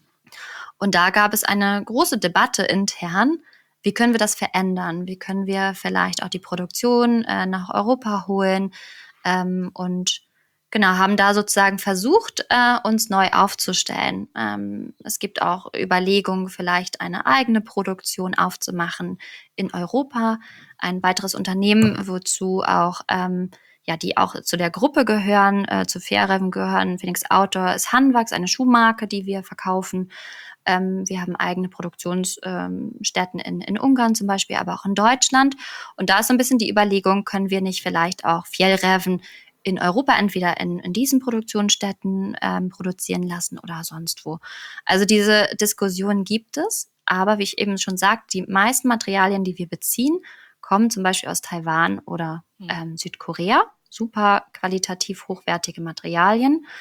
Und da gab es eine große Debatte intern. Wie können wir das verändern? Wie können wir vielleicht auch die Produktion äh, nach Europa holen? Ähm, und genau, haben da sozusagen versucht, äh, uns neu aufzustellen. Ähm, es gibt auch Überlegungen, vielleicht eine eigene Produktion aufzumachen in Europa. Ein weiteres Unternehmen, wozu auch ähm, ja, die auch zu der Gruppe gehören, äh, zu Fjällräven gehören. Phoenix Outdoor ist Hanwachs, eine Schuhmarke, die wir verkaufen. Ähm, wir haben eigene Produktionsstätten ähm, in, in Ungarn zum Beispiel, aber auch in Deutschland. Und da ist so ein bisschen die Überlegung, können wir nicht vielleicht auch Fjällräven in Europa entweder in, in diesen Produktionsstätten ähm, produzieren lassen oder sonst wo. Also diese Diskussion gibt es. Aber wie ich eben schon sagte, die meisten Materialien, die wir beziehen, kommen zum Beispiel aus Taiwan oder ähm, Südkorea. Super qualitativ hochwertige Materialien.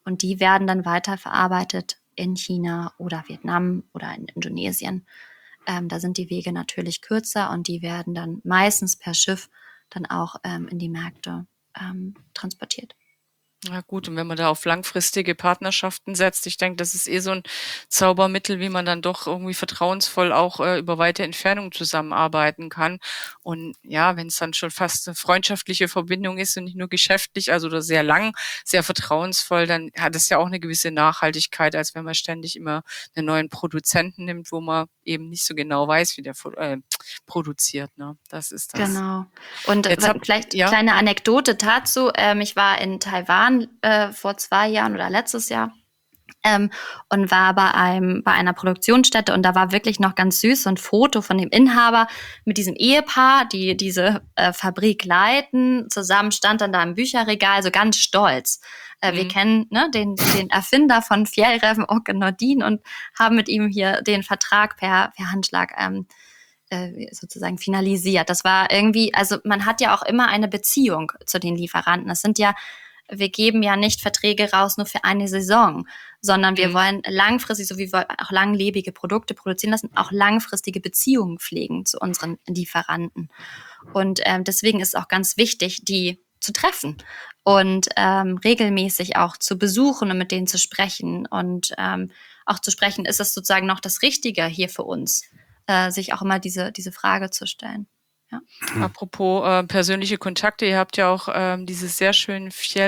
Und die werden dann weiterverarbeitet in China oder Vietnam oder in Indonesien. Ähm, da sind die Wege natürlich kürzer und die werden dann meistens per Schiff dann auch ähm, in die Märkte ähm, transportiert. Ja gut, und wenn man da auf langfristige Partnerschaften setzt, ich denke, das ist eh so ein Zaubermittel, wie man dann doch irgendwie vertrauensvoll auch äh, über weite Entfernung zusammenarbeiten kann. Und ja, wenn es dann schon fast eine freundschaftliche Verbindung ist und nicht nur geschäftlich, also oder sehr lang, sehr vertrauensvoll, dann hat es ja auch eine gewisse Nachhaltigkeit, als wenn man ständig immer einen neuen Produzenten nimmt, wo man eben nicht so genau weiß, wie der äh, produziert. Ne? Das ist das. Genau. Und Jetzt hab, vielleicht ja. kleine Anekdote dazu. Ähm, ich war in Taiwan äh, vor zwei Jahren oder letztes Jahr ähm, und war bei einem bei einer Produktionsstätte und da war wirklich noch ganz süß so ein Foto von dem Inhaber mit diesem Ehepaar, die diese äh, Fabrik leiten. Zusammen stand dann da im Bücherregal, so ganz stolz. Äh, mhm. Wir kennen ne, den, den Erfinder von Fjällräven, Åke Nordin, und haben mit ihm hier den Vertrag per, per Handschlag ähm, sozusagen finalisiert. Das war irgendwie, also man hat ja auch immer eine Beziehung zu den Lieferanten. Das sind ja, wir geben ja nicht Verträge raus nur für eine Saison, sondern wir mhm. wollen langfristig, so wie wir auch langlebige Produkte produzieren lassen, auch langfristige Beziehungen pflegen zu unseren Lieferanten. Und ähm, deswegen ist es auch ganz wichtig, die zu treffen und ähm, regelmäßig auch zu besuchen und mit denen zu sprechen und ähm, auch zu sprechen, ist es sozusagen noch das Richtige hier für uns? Äh, sich auch immer diese, diese Frage zu stellen. Ja. Apropos äh, persönliche Kontakte, ihr habt ja auch ähm, diese sehr schönen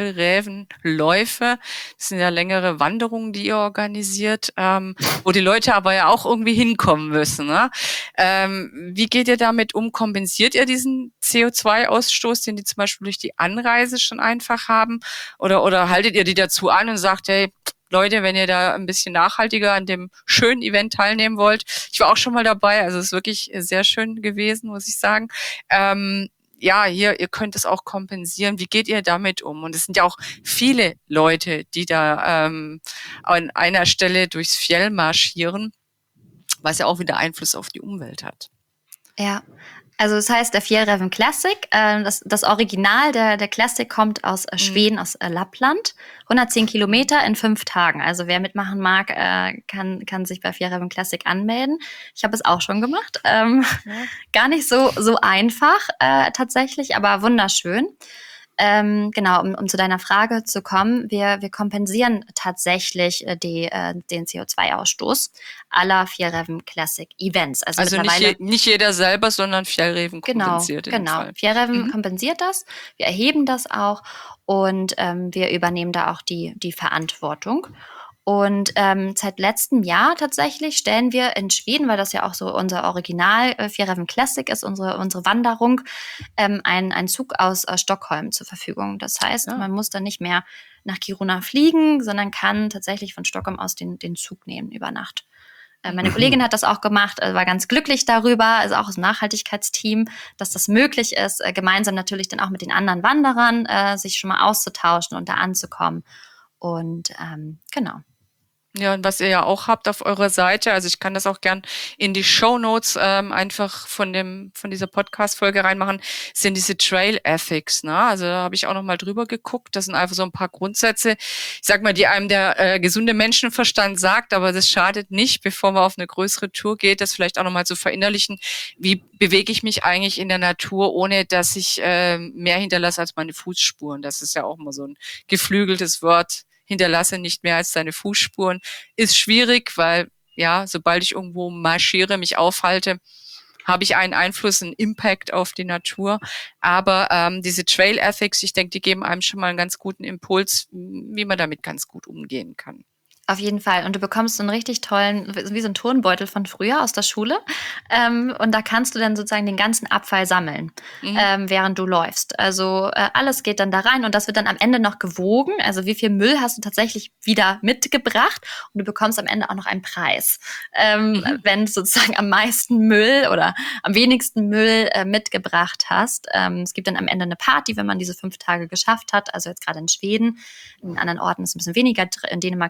Fjällrävenläufe. Das sind ja längere Wanderungen, die ihr organisiert, ähm, wo die Leute aber ja auch irgendwie hinkommen müssen. Ne? Ähm, wie geht ihr damit um? Kompensiert ihr diesen C O zwei Ausstoß, den die zum Beispiel durch die Anreise schon einfach haben? Oder, oder haltet ihr die dazu an und sagt, hey, Leute, wenn ihr da ein bisschen nachhaltiger an dem schönen Event teilnehmen wollt. Ich war auch schon mal dabei, also es ist wirklich sehr schön gewesen, muss ich sagen. Ähm, ja, hier, ihr könnt es auch kompensieren. Wie geht ihr damit um? Und es sind ja auch viele Leute, die da ähm, an einer Stelle durchs Fjell marschieren, was ja auch wieder Einfluss auf die Umwelt hat. Ja. Also das heißt der Fjällräven Classic, äh, das, das Original der, der Classic kommt aus äh, Schweden, mhm. aus äh, Lappland, hundertzehn Kilometer in fünf Tagen. Also wer mitmachen mag, äh, kann, kann sich bei Fjällräven Classic anmelden. Ich habe es auch schon gemacht. Ähm, ja. Gar nicht so, so einfach äh, tatsächlich, aber wunderschön. Ähm, genau, um, um zu deiner Frage zu kommen, wir, wir kompensieren tatsächlich äh, die, äh, den C O zwei Ausstoß aller Fjällräven Classic Events. Also, also nicht, je, nicht jeder selber, sondern Fjällräven genau, kompensiert. Genau, Fjällräven mhm. kompensiert das, wir erheben das auch und ähm, wir übernehmen da auch die, die Verantwortung. Und ähm, seit letztem Jahr tatsächlich stellen wir in Schweden, weil das ja auch so unser Original äh, Fjällräven Classic ist, unsere, unsere Wanderung, ähm, einen, einen Zug aus äh, Stockholm zur Verfügung. Das heißt, ja. man muss dann nicht mehr nach Kiruna fliegen, sondern kann tatsächlich von Stockholm aus den, den Zug nehmen über Nacht. Äh, meine mhm. Kollegin hat das auch gemacht, äh, war ganz glücklich darüber, also auch aus dem Nachhaltigkeitsteam, dass das möglich ist, äh, gemeinsam natürlich dann auch mit den anderen Wanderern äh, sich schon mal auszutauschen und da anzukommen. Und ähm, genau. Ja, und was ihr ja auch habt auf eurer Seite, also ich kann das auch gern in die Shownotes ähm, einfach von dem von dieser Podcast-Folge reinmachen, sind diese Trail Ethics. Ne? Also da habe ich auch noch mal drüber geguckt. Das sind einfach so ein paar Grundsätze, ich sag mal, die einem der äh, gesunde Menschenverstand sagt, aber das schadet nicht, bevor man auf eine größere Tour geht, das vielleicht auch noch mal zu verinnerlichen. Wie bewege ich mich eigentlich in der Natur, ohne dass ich äh, mehr hinterlasse als meine Fußspuren? Das ist ja auch mal so ein geflügeltes Wort. Hinterlasse nicht mehr als deine Fußspuren, ist schwierig, weil ja, sobald ich irgendwo marschiere, mich aufhalte, habe ich einen Einfluss, einen Impact auf die Natur. Aber ähm, diese Trail Ethics, ich denke, die geben einem schon mal einen ganz guten Impuls, wie man damit ganz gut umgehen kann. Auf jeden Fall. Und du bekommst so einen richtig tollen, wie so einen Turnbeutel von früher aus der Schule. Ähm, und da kannst du dann sozusagen den ganzen Abfall sammeln, mhm. ähm, während du läufst. Also äh, alles geht dann da rein und das wird dann am Ende noch gewogen. Also wie viel Müll hast du tatsächlich wieder mitgebracht? Und du bekommst am Ende auch noch einen Preis. Ähm, mhm. Wenn du sozusagen am meisten Müll oder am wenigsten Müll äh, mitgebracht hast. Ähm, es gibt dann am Ende eine Party, wenn man diese fünf Tage geschafft hat. Also jetzt gerade in Schweden. In anderen Orten ist es ein bisschen weniger. In Dänemark zum Beispiel drei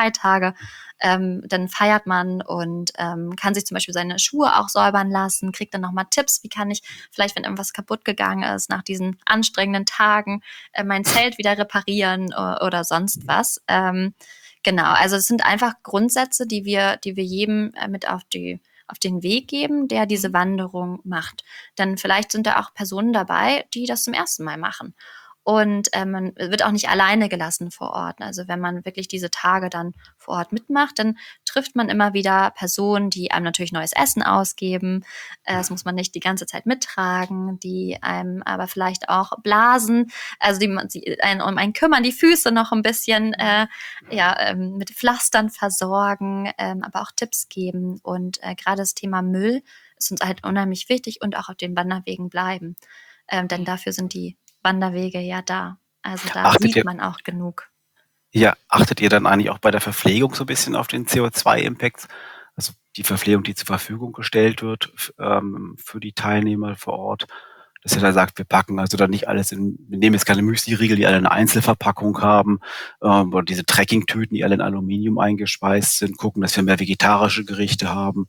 drei Tage. Ähm, dann feiert man und ähm, kann sich zum Beispiel seine Schuhe auch säubern lassen, kriegt dann nochmal Tipps, wie kann ich vielleicht, wenn irgendwas kaputt gegangen ist, nach diesen anstrengenden Tagen äh, mein Zelt wieder reparieren oder, oder sonst was. Ähm, genau, also es sind einfach Grundsätze, die wir, die wir jedem äh, mit auf die auf den Weg geben, der diese Wanderung macht. Denn vielleicht sind da auch Personen dabei, die das zum ersten Mal machen. Und äh, man wird auch nicht alleine gelassen vor Ort. Also wenn man wirklich diese Tage dann vor Ort mitmacht, dann trifft man immer wieder Personen, die einem natürlich neues Essen ausgeben. Äh, das muss man nicht die ganze Zeit mittragen, die einem aber vielleicht auch blasen, also die man die einen um einen kümmern, die Füße noch ein bisschen äh, ja ähm, mit Pflastern versorgen, ähm, aber auch Tipps geben. Und äh, gerade das Thema Müll ist uns halt unheimlich wichtig und auch auf den Wanderwegen bleiben. Ähm, denn dafür sind die Wanderwege ja da. Also da Achtet sieht ihr, man auch genug. ja, achtet ihr dann eigentlich auch bei der Verpflegung so ein bisschen auf den C O zwei Impact? Also die Verpflegung, die zur Verfügung gestellt wird f- ähm, für die Teilnehmer vor Ort, dass ihr da sagt, wir packen also dann nicht alles in, wir nehmen jetzt keine Müsli-Riegel, die alle eine Einzelverpackung haben, ähm, oder diese Trekking-Tüten, die alle in Aluminium eingespeist sind, gucken, dass wir mehr vegetarische Gerichte haben.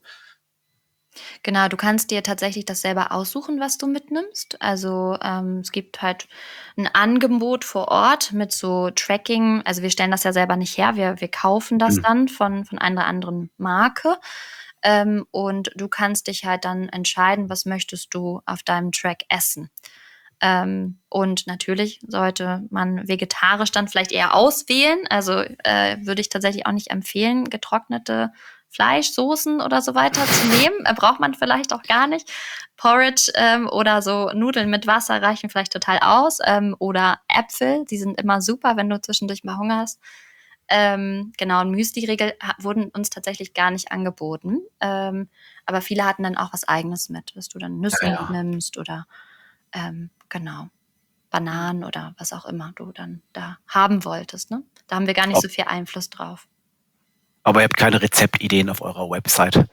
Genau, du kannst dir tatsächlich das selber aussuchen, was du mitnimmst. Also ähm, es gibt halt ein Angebot vor Ort mit so Tracking. Also wir stellen das ja selber nicht her, wir, wir kaufen das Mhm. dann von, von einer anderen Marke. Ähm, und du kannst dich halt dann entscheiden, was möchtest du auf deinem Track essen. Ähm, und natürlich sollte man vegetarisch dann vielleicht eher auswählen. Also äh, würde ich tatsächlich auch nicht empfehlen, getrocknete Fleischsoßen oder so weiter zu nehmen. Äh, braucht man vielleicht auch gar nicht. Porridge ähm, oder so Nudeln mit Wasser reichen vielleicht total aus. Ähm, oder Äpfel, die sind immer super, wenn du zwischendurch mal Hunger hast. Ähm, genau, und Müsli-Riegel ha- wurden uns tatsächlich gar nicht angeboten. Ähm, aber viele hatten dann auch was Eigenes mit, dass du dann Nüsse Ja. mitnimmst oder ähm, genau, Bananen oder was auch immer du dann da haben wolltest. Ne? Da haben wir gar nicht Ob, so viel Einfluss drauf. aber ihr habt keine Rezeptideen auf eurer Website.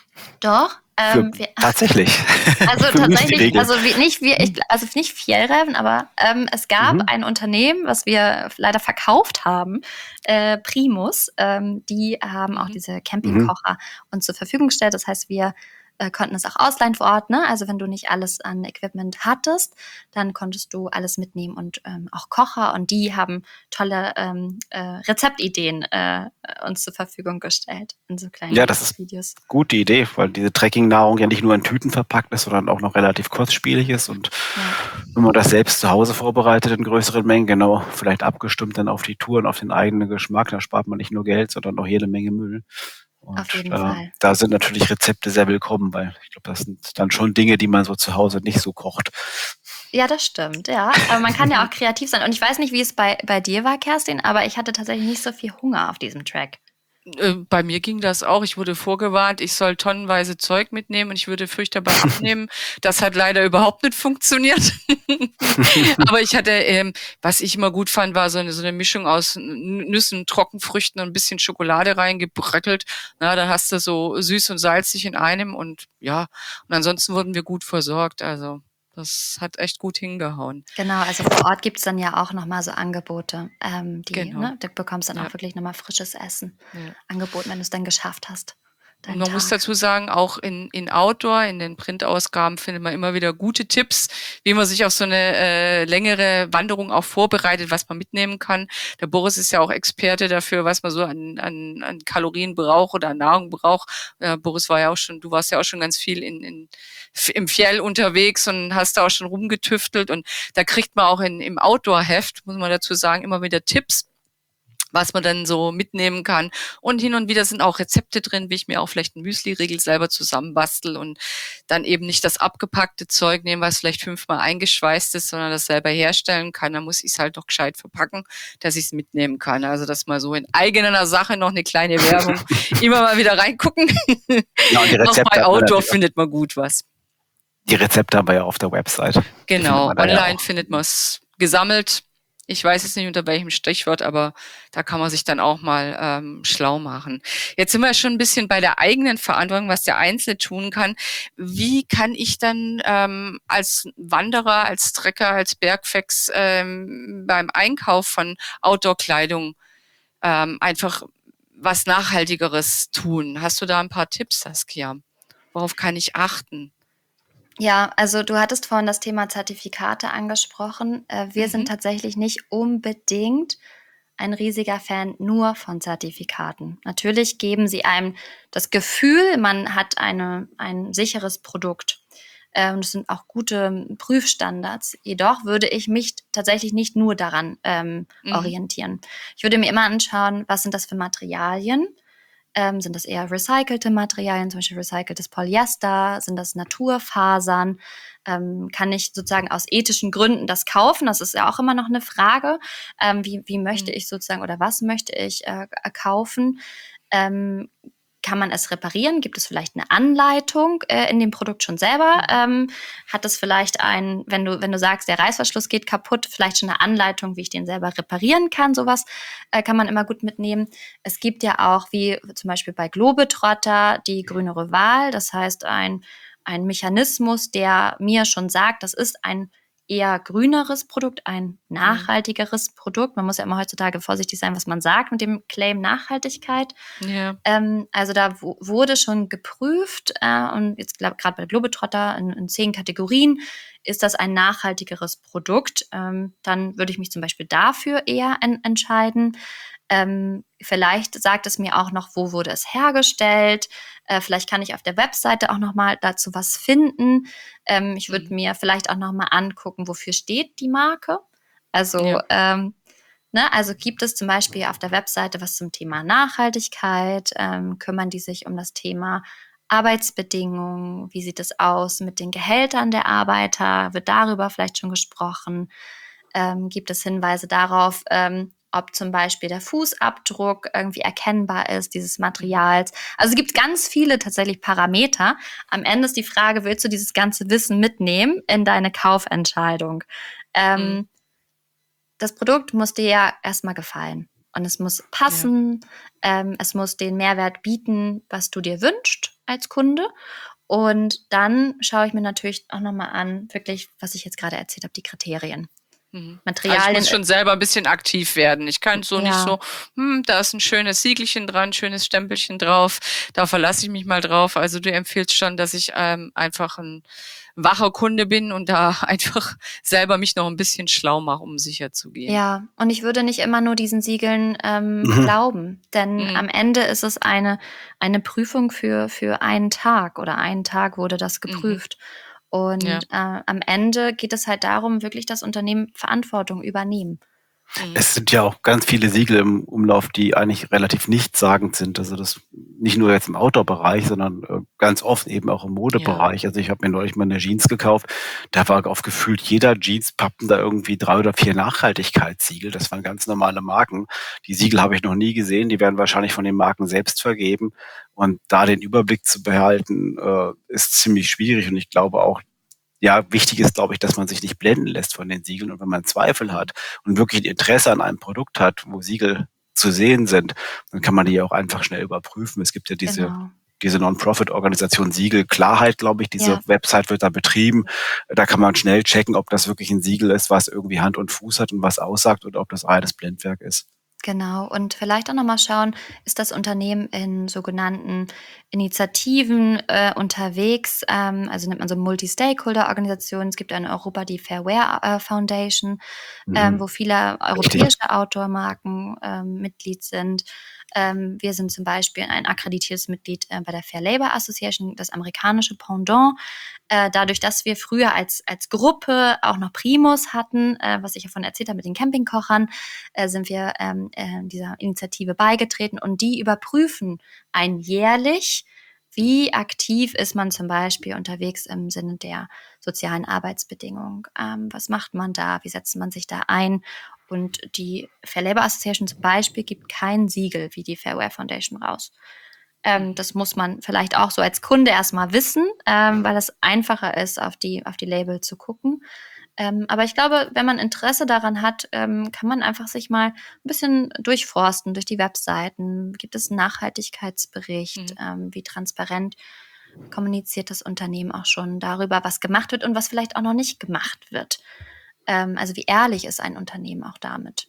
Doch, Für ähm, wir, tatsächlich. also Für tatsächlich, Müsli-Riegel. also wie, nicht wir, ich, also nicht Fjellräven, aber ähm, es gab Mhm. ein Unternehmen, was wir leider verkauft haben, äh, Primus, ähm, die haben auch diese Mhm. Campingkocher uns zur Verfügung gestellt. Das heißt, wir äh, konnten es auch ausleihen vor Ort. Ne? Also wenn du nicht alles an Equipment hattest, dann konntest du alles mitnehmen und ähm, auch Kocher. Und die haben tolle ähm, äh, Rezeptideen äh, uns zur Verfügung gestellt in so kleinen Ja, das ist Videos. gute Idee, weil diese Trekking-Nahrung ja nicht nur in Tüten verpackt ist, sondern auch noch relativ kostspielig ist. Und Ja. wenn man das selbst zu Hause vorbereitet in größeren Mengen, genau, vielleicht abgestimmt dann auf die Tour und auf den eigenen Geschmack, dann spart man nicht nur Geld, sondern auch jede Menge Müll. Auf Und jeden äh, Fall. da sind natürlich Rezepte sehr willkommen, weil ich glaube, das sind dann schon Dinge, die man so zu Hause nicht so kocht. Ja, das stimmt, ja. Aber man kann ja auch kreativ sein. Und ich weiß nicht, wie es bei, bei dir war, Kerstin, aber ich hatte tatsächlich nicht so viel Hunger auf diesem Track. Äh, Bei mir ging das auch. Ich wurde vorgewarnt, ich soll tonnenweise Zeug mitnehmen und ich würde furchtbar abnehmen. Das hat leider überhaupt nicht funktioniert. Aber ich hatte, ähm, was ich immer gut fand, war so eine, so eine Mischung aus N- Nüssen, Trockenfrüchten und ein bisschen Schokolade reingebröckelt. Na, dann hast du so süß und salzig in einem und ja, und ansonsten wurden wir gut versorgt. Also das hat echt gut hingehauen. Genau, also vor Ort gibt's dann ja auch nochmal so Angebote, ähm, die, Genau. ne, du bekommst dann Ja. auch wirklich nochmal frisches Essen Ja. angeboten, wenn du es dann geschafft hast, Und deinen man muss Tag. dazu sagen, auch in, in Outdoor, in den Printausgaben findet man immer wieder gute Tipps, wie man sich auf so eine äh, längere Wanderung auch vorbereitet, was man mitnehmen kann. Der Boris ist ja auch Experte dafür, was man so an, an, an Kalorien braucht oder an Nahrung braucht. Äh, Boris war ja auch schon, du warst ja auch schon ganz viel in, in, im Fjell unterwegs und hast da auch schon rumgetüftelt. Und da kriegt man auch in, im Outdoor-Heft, muss man dazu sagen, immer wieder Tipps, was man dann so mitnehmen kann. Und hin und wieder sind auch Rezepte drin, wie ich mir auch vielleicht einen Müsli-Riegel selber zusammenbastel und dann eben nicht das abgepackte Zeug nehmen, was vielleicht fünfmal eingeschweißt ist, sondern das selber herstellen kann. Dann muss ich es halt doch gescheit verpacken, dass ich es mitnehmen kann. Also das mal so in eigener Sache noch eine kleine Werbung. Immer mal wieder reingucken. Ja, und die Auch Rezepte bei hat man Outdoor natürlich auch, findet man gut was. die Rezepte haben wir ja auf der Website. Die findet Genau, man da ja online auch. findet man es gesammelt. Ich weiß jetzt nicht unter welchem Stichwort, aber da kann man sich dann auch mal ähm, schlau machen. Jetzt sind wir schon ein bisschen bei der eigenen Verantwortung, was der Einzelne tun kann. Wie kann ich dann ähm, als Wanderer, als Trekker, als Bergfex ähm, beim Einkauf von Outdoor-Kleidung ähm, einfach was Nachhaltigeres tun. Hast du da ein paar Tipps, Saskia? Worauf kann ich achten? Ja, also du hattest vorhin das Thema Zertifikate angesprochen. Äh, wir Mhm. sind tatsächlich nicht unbedingt ein riesiger Fan nur von Zertifikaten. Natürlich geben sie einem das Gefühl, man hat eine, ein sicheres Produkt. Äh, und es sind auch gute Prüfstandards. Jedoch würde ich mich tatsächlich nicht nur daran ähm, Mhm. orientieren. Ich würde mir immer anschauen, was sind das für Materialien? Ähm, sind das eher recycelte Materialien, zum Beispiel recyceltes Polyester? Sind das Naturfasern? Ähm, kann ich sozusagen aus ethischen Gründen das kaufen? Das ist ja auch immer noch eine Frage. Ähm, wie, wie möchte Mhm. ich sozusagen oder was möchte ich äh, kaufen? Ähm, kann man es reparieren? Gibt es vielleicht eine Anleitung äh, in dem Produkt schon selber? Ähm, hat es vielleicht ein, wenn du, wenn du sagst, der Reißverschluss geht kaputt, vielleicht schon eine Anleitung, wie ich den selber reparieren kann? Sowas äh, kann man immer gut mitnehmen. Es gibt ja auch, wie zum Beispiel bei Globetrotter, die grünere Wahl. Das heißt, ein, ein Mechanismus, der mir schon sagt, das ist ein eher grüneres Produkt, ein nachhaltigeres Produkt. Man muss ja immer heutzutage vorsichtig sein, was man sagt mit dem Claim Nachhaltigkeit. Ja. Ähm, also da w- wurde schon geprüft äh, und jetzt gerade bei Globetrotter in, in zehn Kategorien ist das ein nachhaltigeres Produkt. Ähm, dann würde ich mich zum Beispiel dafür eher en- entscheiden. Ähm, vielleicht sagt es mir auch noch, wo wurde es hergestellt. Äh, vielleicht kann ich auf der Webseite auch noch mal dazu was finden. Ähm, ich würde Mhm. mir vielleicht auch noch mal angucken, wofür steht die Marke. Also Ja. ähm, Ne, also gibt es zum Beispiel auf der Webseite was zum Thema Nachhaltigkeit? Ähm, kümmern die sich um das Thema Arbeitsbedingungen? Wie sieht es aus mit den Gehältern der Arbeiter? Wird darüber vielleicht schon gesprochen? Ähm, gibt es Hinweise darauf, ähm, ob zum Beispiel der Fußabdruck irgendwie erkennbar ist, dieses Materials? Also es gibt ganz viele tatsächlich Parameter. Am Ende ist die Frage, willst du dieses ganze Wissen mitnehmen in deine Kaufentscheidung? Ähm, Mhm. Das Produkt muss dir ja erstmal gefallen. Und es muss passen, ähm, es muss den Mehrwert bieten, was du dir wünschst als Kunde. Und dann schaue ich mir natürlich auch nochmal an, wirklich, was ich jetzt gerade erzählt habe, die Kriterien. Mhm. Also ich Materialien, muss schon selber ein bisschen aktiv werden. Ich kann so nicht ja, so, hm, da ist ein schönes Siegelchen dran, schönes Stempelchen drauf, da verlasse ich mich mal drauf. Also du empfiehlst schon, dass ich ähm, einfach ein wacher Kunde bin und da einfach selber mich noch ein bisschen schlau mache, um sicher zu gehen. ja. Und ich würde nicht immer nur diesen Siegeln ähm, Mhm. glauben, denn Mhm. am Ende ist es eine, eine Prüfung für, für einen Tag oder einen Tag wurde das Mhm. geprüft. Ja. Und äh, am Ende geht es halt darum, wirklich das Unternehmen Verantwortung übernehmen. Mhm. Es sind ja auch ganz viele Siegel im Umlauf, die eigentlich relativ nichtssagend sind. Also das nicht nur jetzt im Outdoor-Bereich, sondern äh, ganz oft eben auch im Ja. Modebereich. Also ich habe mir neulich mal eine Jeans gekauft. Da war auf gefühlt jeder Jeans-Pappen da irgendwie drei oder vier Nachhaltigkeitssiegel. Das waren ganz normale Marken. Die Siegel habe ich noch nie gesehen. Die werden wahrscheinlich von den Marken selbst vergeben. Und da den Überblick zu behalten, äh, ist ziemlich schwierig. Und ich glaube auch, ja, wichtig ist, glaube ich, dass man sich nicht blenden lässt von den Siegeln. Und wenn man Zweifel hat und wirklich ein Interesse an einem Produkt hat, wo Siegel zu sehen sind, dann kann man die auch einfach schnell überprüfen. Es gibt ja diese, Genau. diese Non-Profit-Organisation Siegel Klarheit, glaube ich. Diese Ja. Website wird da betrieben. Da kann man schnell checken, ob das wirklich ein Siegel ist, was irgendwie Hand und Fuß hat und was aussagt oder ob das reines Blendwerk ist. Genau. Und vielleicht auch nochmal schauen, ist das Unternehmen in sogenannten Initiativen äh, unterwegs? Ähm, also nennt man so Multi-Stakeholder-Organisationen. Es gibt in Europa die Fairware äh, Foundation, ähm, Mhm. wo viele Richtig. europäische Outdoor-Marken ähm, Mitglied sind. Ähm, wir sind zum Beispiel ein akkreditiertes Mitglied äh, bei der Fair Labor Association, das amerikanische Pendant. Äh, dadurch, dass wir früher als, als Gruppe auch noch Primus hatten, äh, was ich davon erzählt habe mit den Campingkochern, äh, sind wir ähm, äh, dieser Initiative beigetreten und die überprüfen ein jährlich, wie aktiv ist man zum Beispiel unterwegs im Sinne der sozialen Arbeitsbedingungen. Ähm, was macht man da? Wie setzt man sich da ein? Und die Fair Labor Association zum Beispiel gibt kein Siegel wie die Fairware Foundation raus. Ähm, das muss man vielleicht auch so als Kunde erstmal wissen, ähm, weil es einfacher ist, auf die, auf die Label zu gucken. Ähm, aber ich glaube, wenn man Interesse daran hat, ähm, kann man einfach sich mal ein bisschen durchforsten durch die Webseiten. Gibt es einen Nachhaltigkeitsbericht? Mhm. Ähm, wie transparent kommuniziert das Unternehmen auch schon darüber, was gemacht wird und was vielleicht auch noch nicht gemacht wird? Ähm, also wie ehrlich ist ein Unternehmen auch damit?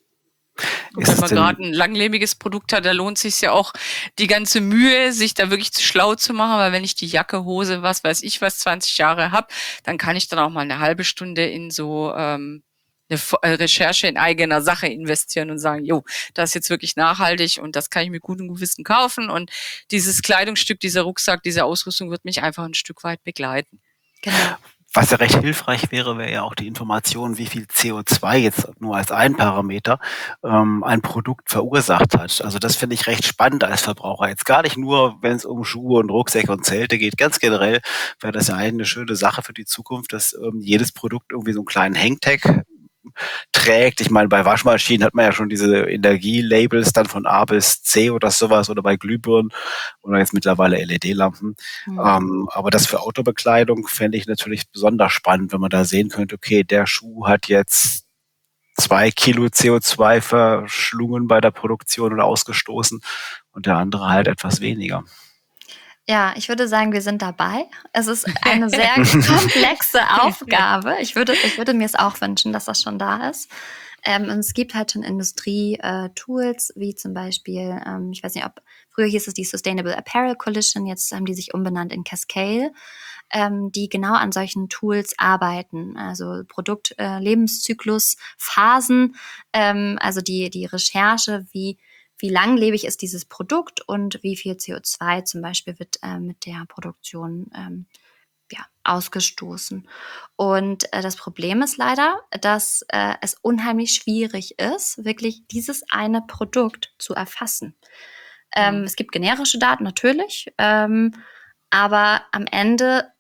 Und Ist wenn es man denn gerade ein langlebiges Produkt hat, da lohnt sich ja auch die ganze Mühe, sich da wirklich zu schlau zu machen, weil wenn ich die Jacke, Hose, was weiß ich was, zwanzig Jahre habe, dann kann ich dann auch mal eine halbe Stunde in so ähm, eine Fo- äh, Recherche in eigener Sache investieren und sagen, jo, das ist jetzt wirklich nachhaltig und das kann ich mit gutem Gewissen kaufen und dieses Kleidungsstück, dieser Rucksack, diese Ausrüstung wird mich einfach ein Stück weit begleiten. Genau. Was ja recht hilfreich wäre, wäre ja auch die Information, wie viel C O zwei jetzt nur als ein Parameter ähm, ein Produkt verursacht hat. Also das finde ich recht spannend als Verbraucher. Jetzt gar nicht nur, wenn es um Schuhe und Rucksäcke und Zelte geht. Ganz generell wäre das ja eine schöne Sache für die Zukunft, dass ähm, jedes Produkt irgendwie so einen kleinen Hangtag trägt. Ich meine, bei Waschmaschinen hat man ja schon diese Energielabels dann von A bis C oder sowas oder bei Glühbirnen oder jetzt mittlerweile L E D-Lampen. Mhm. Ähm, aber das für Autobekleidung fände ich natürlich besonders spannend, wenn man da sehen könnte, okay, der Schuh hat jetzt zwei Kilo C O zwei verschlungen bei der Produktion oder ausgestoßen und der andere halt etwas weniger. Ja, ich würde sagen, wir sind dabei. Es ist eine sehr komplexe Aufgabe. Ich würde, ich würde mir es auch wünschen, dass das schon da ist. Ähm, und es gibt halt schon Industrie-Tools, wie zum Beispiel, ähm, ich weiß nicht, ob früher hieß es die Sustainable Apparel Coalition, jetzt haben die sich umbenannt in Cascale, ähm, die genau an solchen Tools arbeiten. Also Produkt-Lebenszyklus, äh, Phasen, ähm, also die, die Recherche, wie wie langlebig ist dieses Produkt und wie viel C O zwei zum Beispiel wird äh, mit der Produktion ähm, ja, ausgestoßen. Und äh, das Problem ist leider, dass äh, es unheimlich schwierig ist, wirklich dieses eine Produkt zu erfassen. Ähm, Mhm. Es gibt generische Daten natürlich, ähm, aber am Ende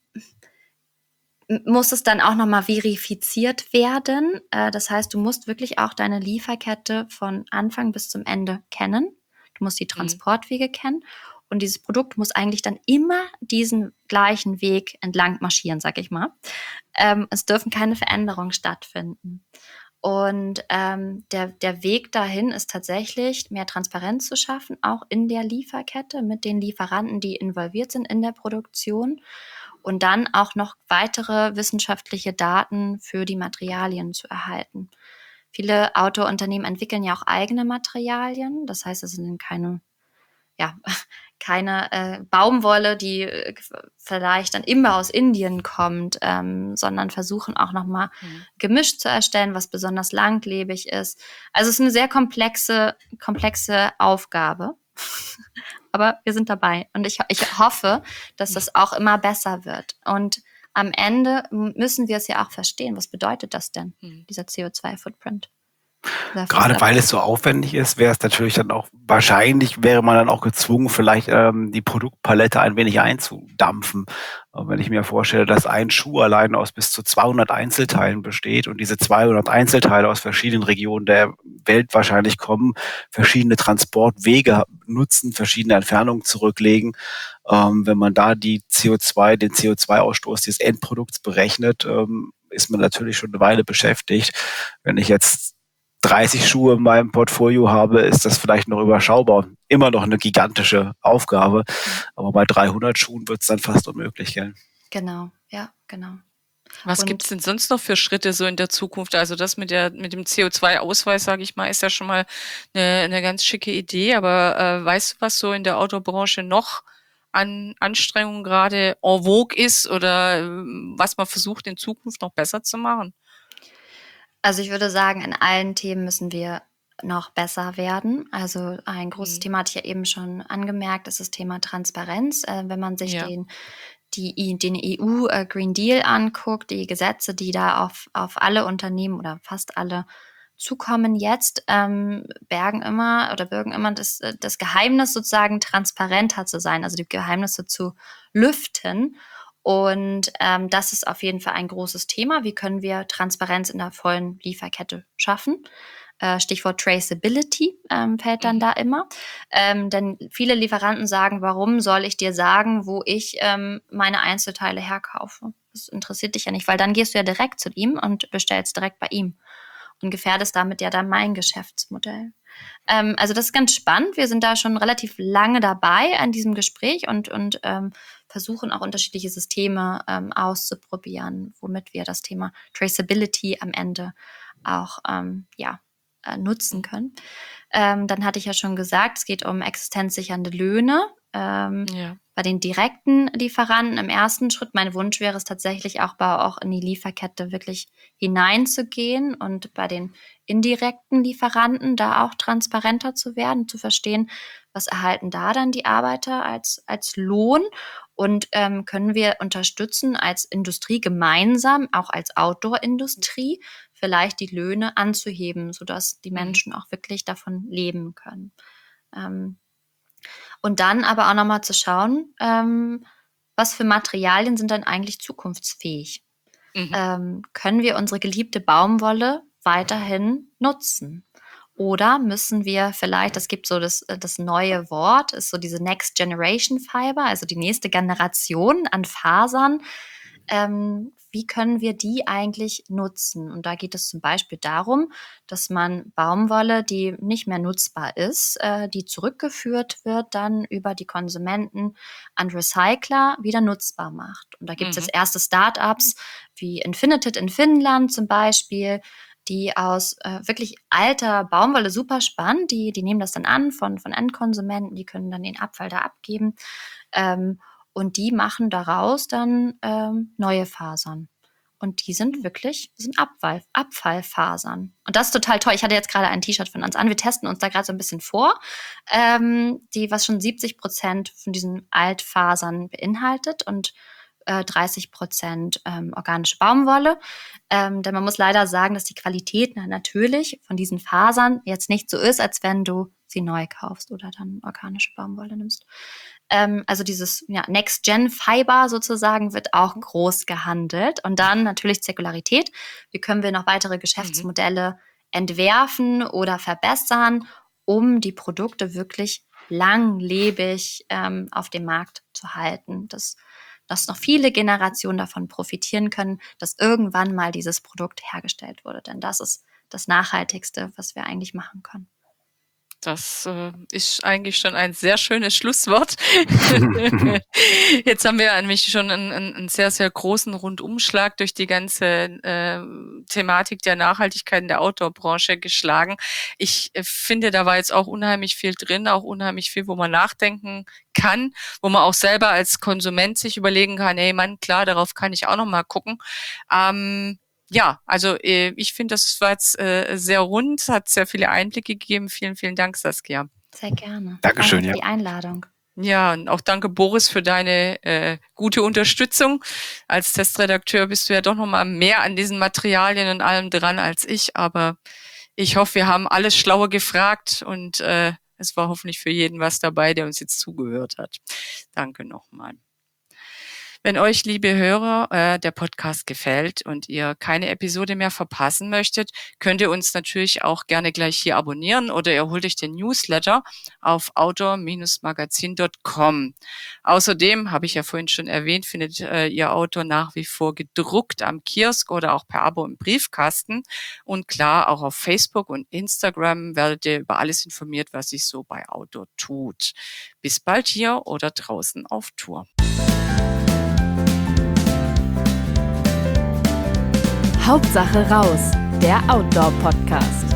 muss es dann auch nochmal verifiziert werden. Äh, das heißt, du musst wirklich auch deine Lieferkette von Anfang bis zum Ende kennen. Du musst die Transportwege kennen. Und dieses Produkt muss eigentlich dann immer diesen gleichen Weg entlang marschieren, sag ich mal. Ähm, es dürfen keine Veränderungen stattfinden. Und ähm, der, der Weg dahin ist tatsächlich, mehr Transparenz zu schaffen, auch in der Lieferkette mit den Lieferanten, die involviert sind in der Produktion. Und dann auch noch weitere wissenschaftliche Daten für die Materialien zu erhalten. Viele Autounternehmen entwickeln ja auch eigene Materialien. Das heißt, es sind keine, ja, keine äh, Baumwolle, die äh, vielleicht dann immer aus Indien kommt, ähm, sondern versuchen auch nochmal Mhm. Gemisch zu erstellen, was besonders langlebig ist. Also es ist eine sehr komplexe, komplexe Aufgabe. Aber wir sind dabei. Und ich, ich hoffe, dass das auch immer besser wird. Und am Ende müssen wir es ja auch verstehen. Was bedeutet das denn, Mhm. dieser C O zwei Footprint? Gerade weil es so aufwendig ist, wäre es natürlich dann auch, wahrscheinlich wäre man dann auch gezwungen, vielleicht ähm, die Produktpalette ein wenig einzudampfen. Aber wenn ich mir vorstelle, dass ein Schuh allein aus bis zu zweihundert Einzelteilen besteht und diese zweihundert Einzelteile aus verschiedenen Regionen der Welt wahrscheinlich kommen, verschiedene Transportwege nutzen, verschiedene Entfernungen zurücklegen, ähm, wenn man da die C O zwei, den C O zwei Ausstoß des Endprodukts berechnet, ähm, ist man natürlich schon eine Weile beschäftigt. Wenn ich jetzt dreißig Schuhe in meinem Portfolio habe, ist das vielleicht noch überschaubar. Immer noch eine gigantische Aufgabe. Aber bei dreihundert Schuhen wird es dann fast unmöglich, gell? Genau, ja, genau. Was Und- gibt's denn sonst noch für Schritte so in der Zukunft? Also das mit der mit dem C O zwei Ausweis, sage ich mal, ist ja schon mal eine, eine ganz schicke Idee. Aber äh, weißt du, was so in der Autobranche noch an Anstrengungen gerade en vogue ist oder ähm, was man versucht in Zukunft noch besser zu machen? Also ich würde sagen, in allen Themen müssen wir noch besser werden. Also ein großes Mhm. Thema hatte ich ja eben schon angemerkt, ist das Thema Transparenz. Äh, wenn man sich Ja. den, die, I- den E U äh, Green Deal anguckt, die Gesetze, die da auf, auf alle Unternehmen oder fast alle zukommen jetzt, ähm, bergen immer oder bürgen immer das, äh, das Geheimnis sozusagen transparenter zu sein, also die Geheimnisse zu lüften. Und ähm, das ist auf jeden Fall ein großes Thema. Wie können wir Transparenz in der vollen Lieferkette schaffen? Äh, Stichwort Traceability ähm, fällt dann Mhm. da immer. Ähm, denn viele Lieferanten sagen, warum soll ich dir sagen, wo ich ähm, meine Einzelteile herkaufe? Das interessiert dich ja nicht, weil dann gehst du ja direkt zu ihm und bestellst direkt bei ihm und gefährdest damit ja dann mein Geschäftsmodell. Ähm, also das ist ganz spannend. Wir sind da schon relativ lange dabei an diesem Gespräch und, und ähm, versuchen auch unterschiedliche Systeme ähm, auszuprobieren, womit wir das Thema Traceability am Ende auch ähm, ja, äh, nutzen können. Ähm, dann hatte ich ja schon gesagt, es geht um existenzsichernde Löhne. Ähm, Ja. Bei den direkten Lieferanten im ersten Schritt, mein Wunsch wäre es tatsächlich auch, bei, auch in die Lieferkette wirklich hineinzugehen und bei den indirekten Lieferanten da auch transparenter zu werden, zu verstehen, was erhalten da dann die Arbeiter als, als Lohn und ähm, können wir unterstützen als Industrie gemeinsam, auch als Outdoor-Industrie, vielleicht die Löhne anzuheben, sodass die Menschen auch wirklich davon leben können. Ähm, Und dann aber auch nochmal zu schauen, ähm, was für Materialien sind dann eigentlich zukunftsfähig? Mhm. Ähm, können wir unsere geliebte Baumwolle weiterhin nutzen? Oder müssen wir vielleicht, das gibt so das, das neue Wort, ist so diese Next Generation Fiber, also die nächste Generation an Fasern. Ähm, wie können wir die eigentlich nutzen? Und da geht es zum Beispiel darum, dass man Baumwolle, die nicht mehr nutzbar ist, äh, die zurückgeführt wird, dann über die Konsumenten an Recycler wieder nutzbar macht. Und da gibt es Mhm. jetzt erste Startups wie Infinited in Finnland zum Beispiel, die aus äh, wirklich alter Baumwolle, super spannend, die, die nehmen das dann an von, von Endkonsumenten, die können dann den Abfall da abgeben. Ähm, und die machen daraus dann ähm, neue Fasern. Und die sind wirklich, die sind Abfall, Abfallfasern. Und das ist total toll. Ich hatte jetzt gerade ein T-Shirt von uns an. Wir testen uns da gerade so ein bisschen vor, ähm, die, was schon siebzig Prozent von diesen Altfasern beinhaltet und äh, dreißig Prozent ähm, organische Baumwolle. Ähm, denn man muss leider sagen, dass die Qualität na, natürlich von diesen Fasern jetzt nicht so ist, als wenn du sie neu kaufst oder dann organische Baumwolle nimmst. Ähm, also dieses ja, Next-Gen-Fiber sozusagen wird auch groß gehandelt. Und dann natürlich Zirkularität. Wie können wir noch weitere Geschäftsmodelle entwerfen oder verbessern, um die Produkte wirklich langlebig ähm, auf dem Markt zu halten, dass, dass noch viele Generationen davon profitieren können, dass irgendwann mal dieses Produkt hergestellt wurde. Denn das ist das Nachhaltigste, was wir eigentlich machen können. Das äh, ist eigentlich schon ein sehr schönes Schlusswort. Jetzt haben wir nämlich schon einen, einen sehr, sehr großen Rundumschlag durch die ganze äh, Thematik der Nachhaltigkeit in der Outdoor-Branche geschlagen. Ich äh, finde, da war jetzt auch unheimlich viel drin, auch unheimlich viel, wo man nachdenken kann, wo man auch selber als Konsument sich überlegen kann, hey Mann, klar, darauf kann ich auch noch mal gucken. Ähm, Ja, also äh, ich finde, das war jetzt äh, sehr rund, hat sehr viele Einblicke gegeben. Vielen, vielen Dank, Saskia. Sehr gerne. Dankeschön, Danke für ja. die Einladung. Ja, und auch danke, Boris, für deine äh, gute Unterstützung. Als Testredakteur bist du ja doch noch mal mehr an diesen Materialien und allem dran als ich, aber ich hoffe, wir haben alles Schlaue gefragt und äh, es war hoffentlich für jeden was dabei, der uns jetzt zugehört hat. Danke nochmal. Wenn euch, liebe Hörer, äh, der Podcast gefällt und ihr keine Episode mehr verpassen möchtet, könnt ihr uns natürlich auch gerne gleich hier abonnieren oder ihr holt euch den Newsletter auf outdoor Bindestrich magazin Punkt com. Außerdem, habe ich ja vorhin schon erwähnt, findet äh, ihr Outdoor nach wie vor gedruckt am Kiosk oder auch per Abo im Briefkasten. Und klar, auch auf Facebook und Instagram werdet ihr über alles informiert, was sich so bei Outdoor tut. Bis bald hier oder draußen auf Tour. Hauptsache raus, der Outdoor-Podcast.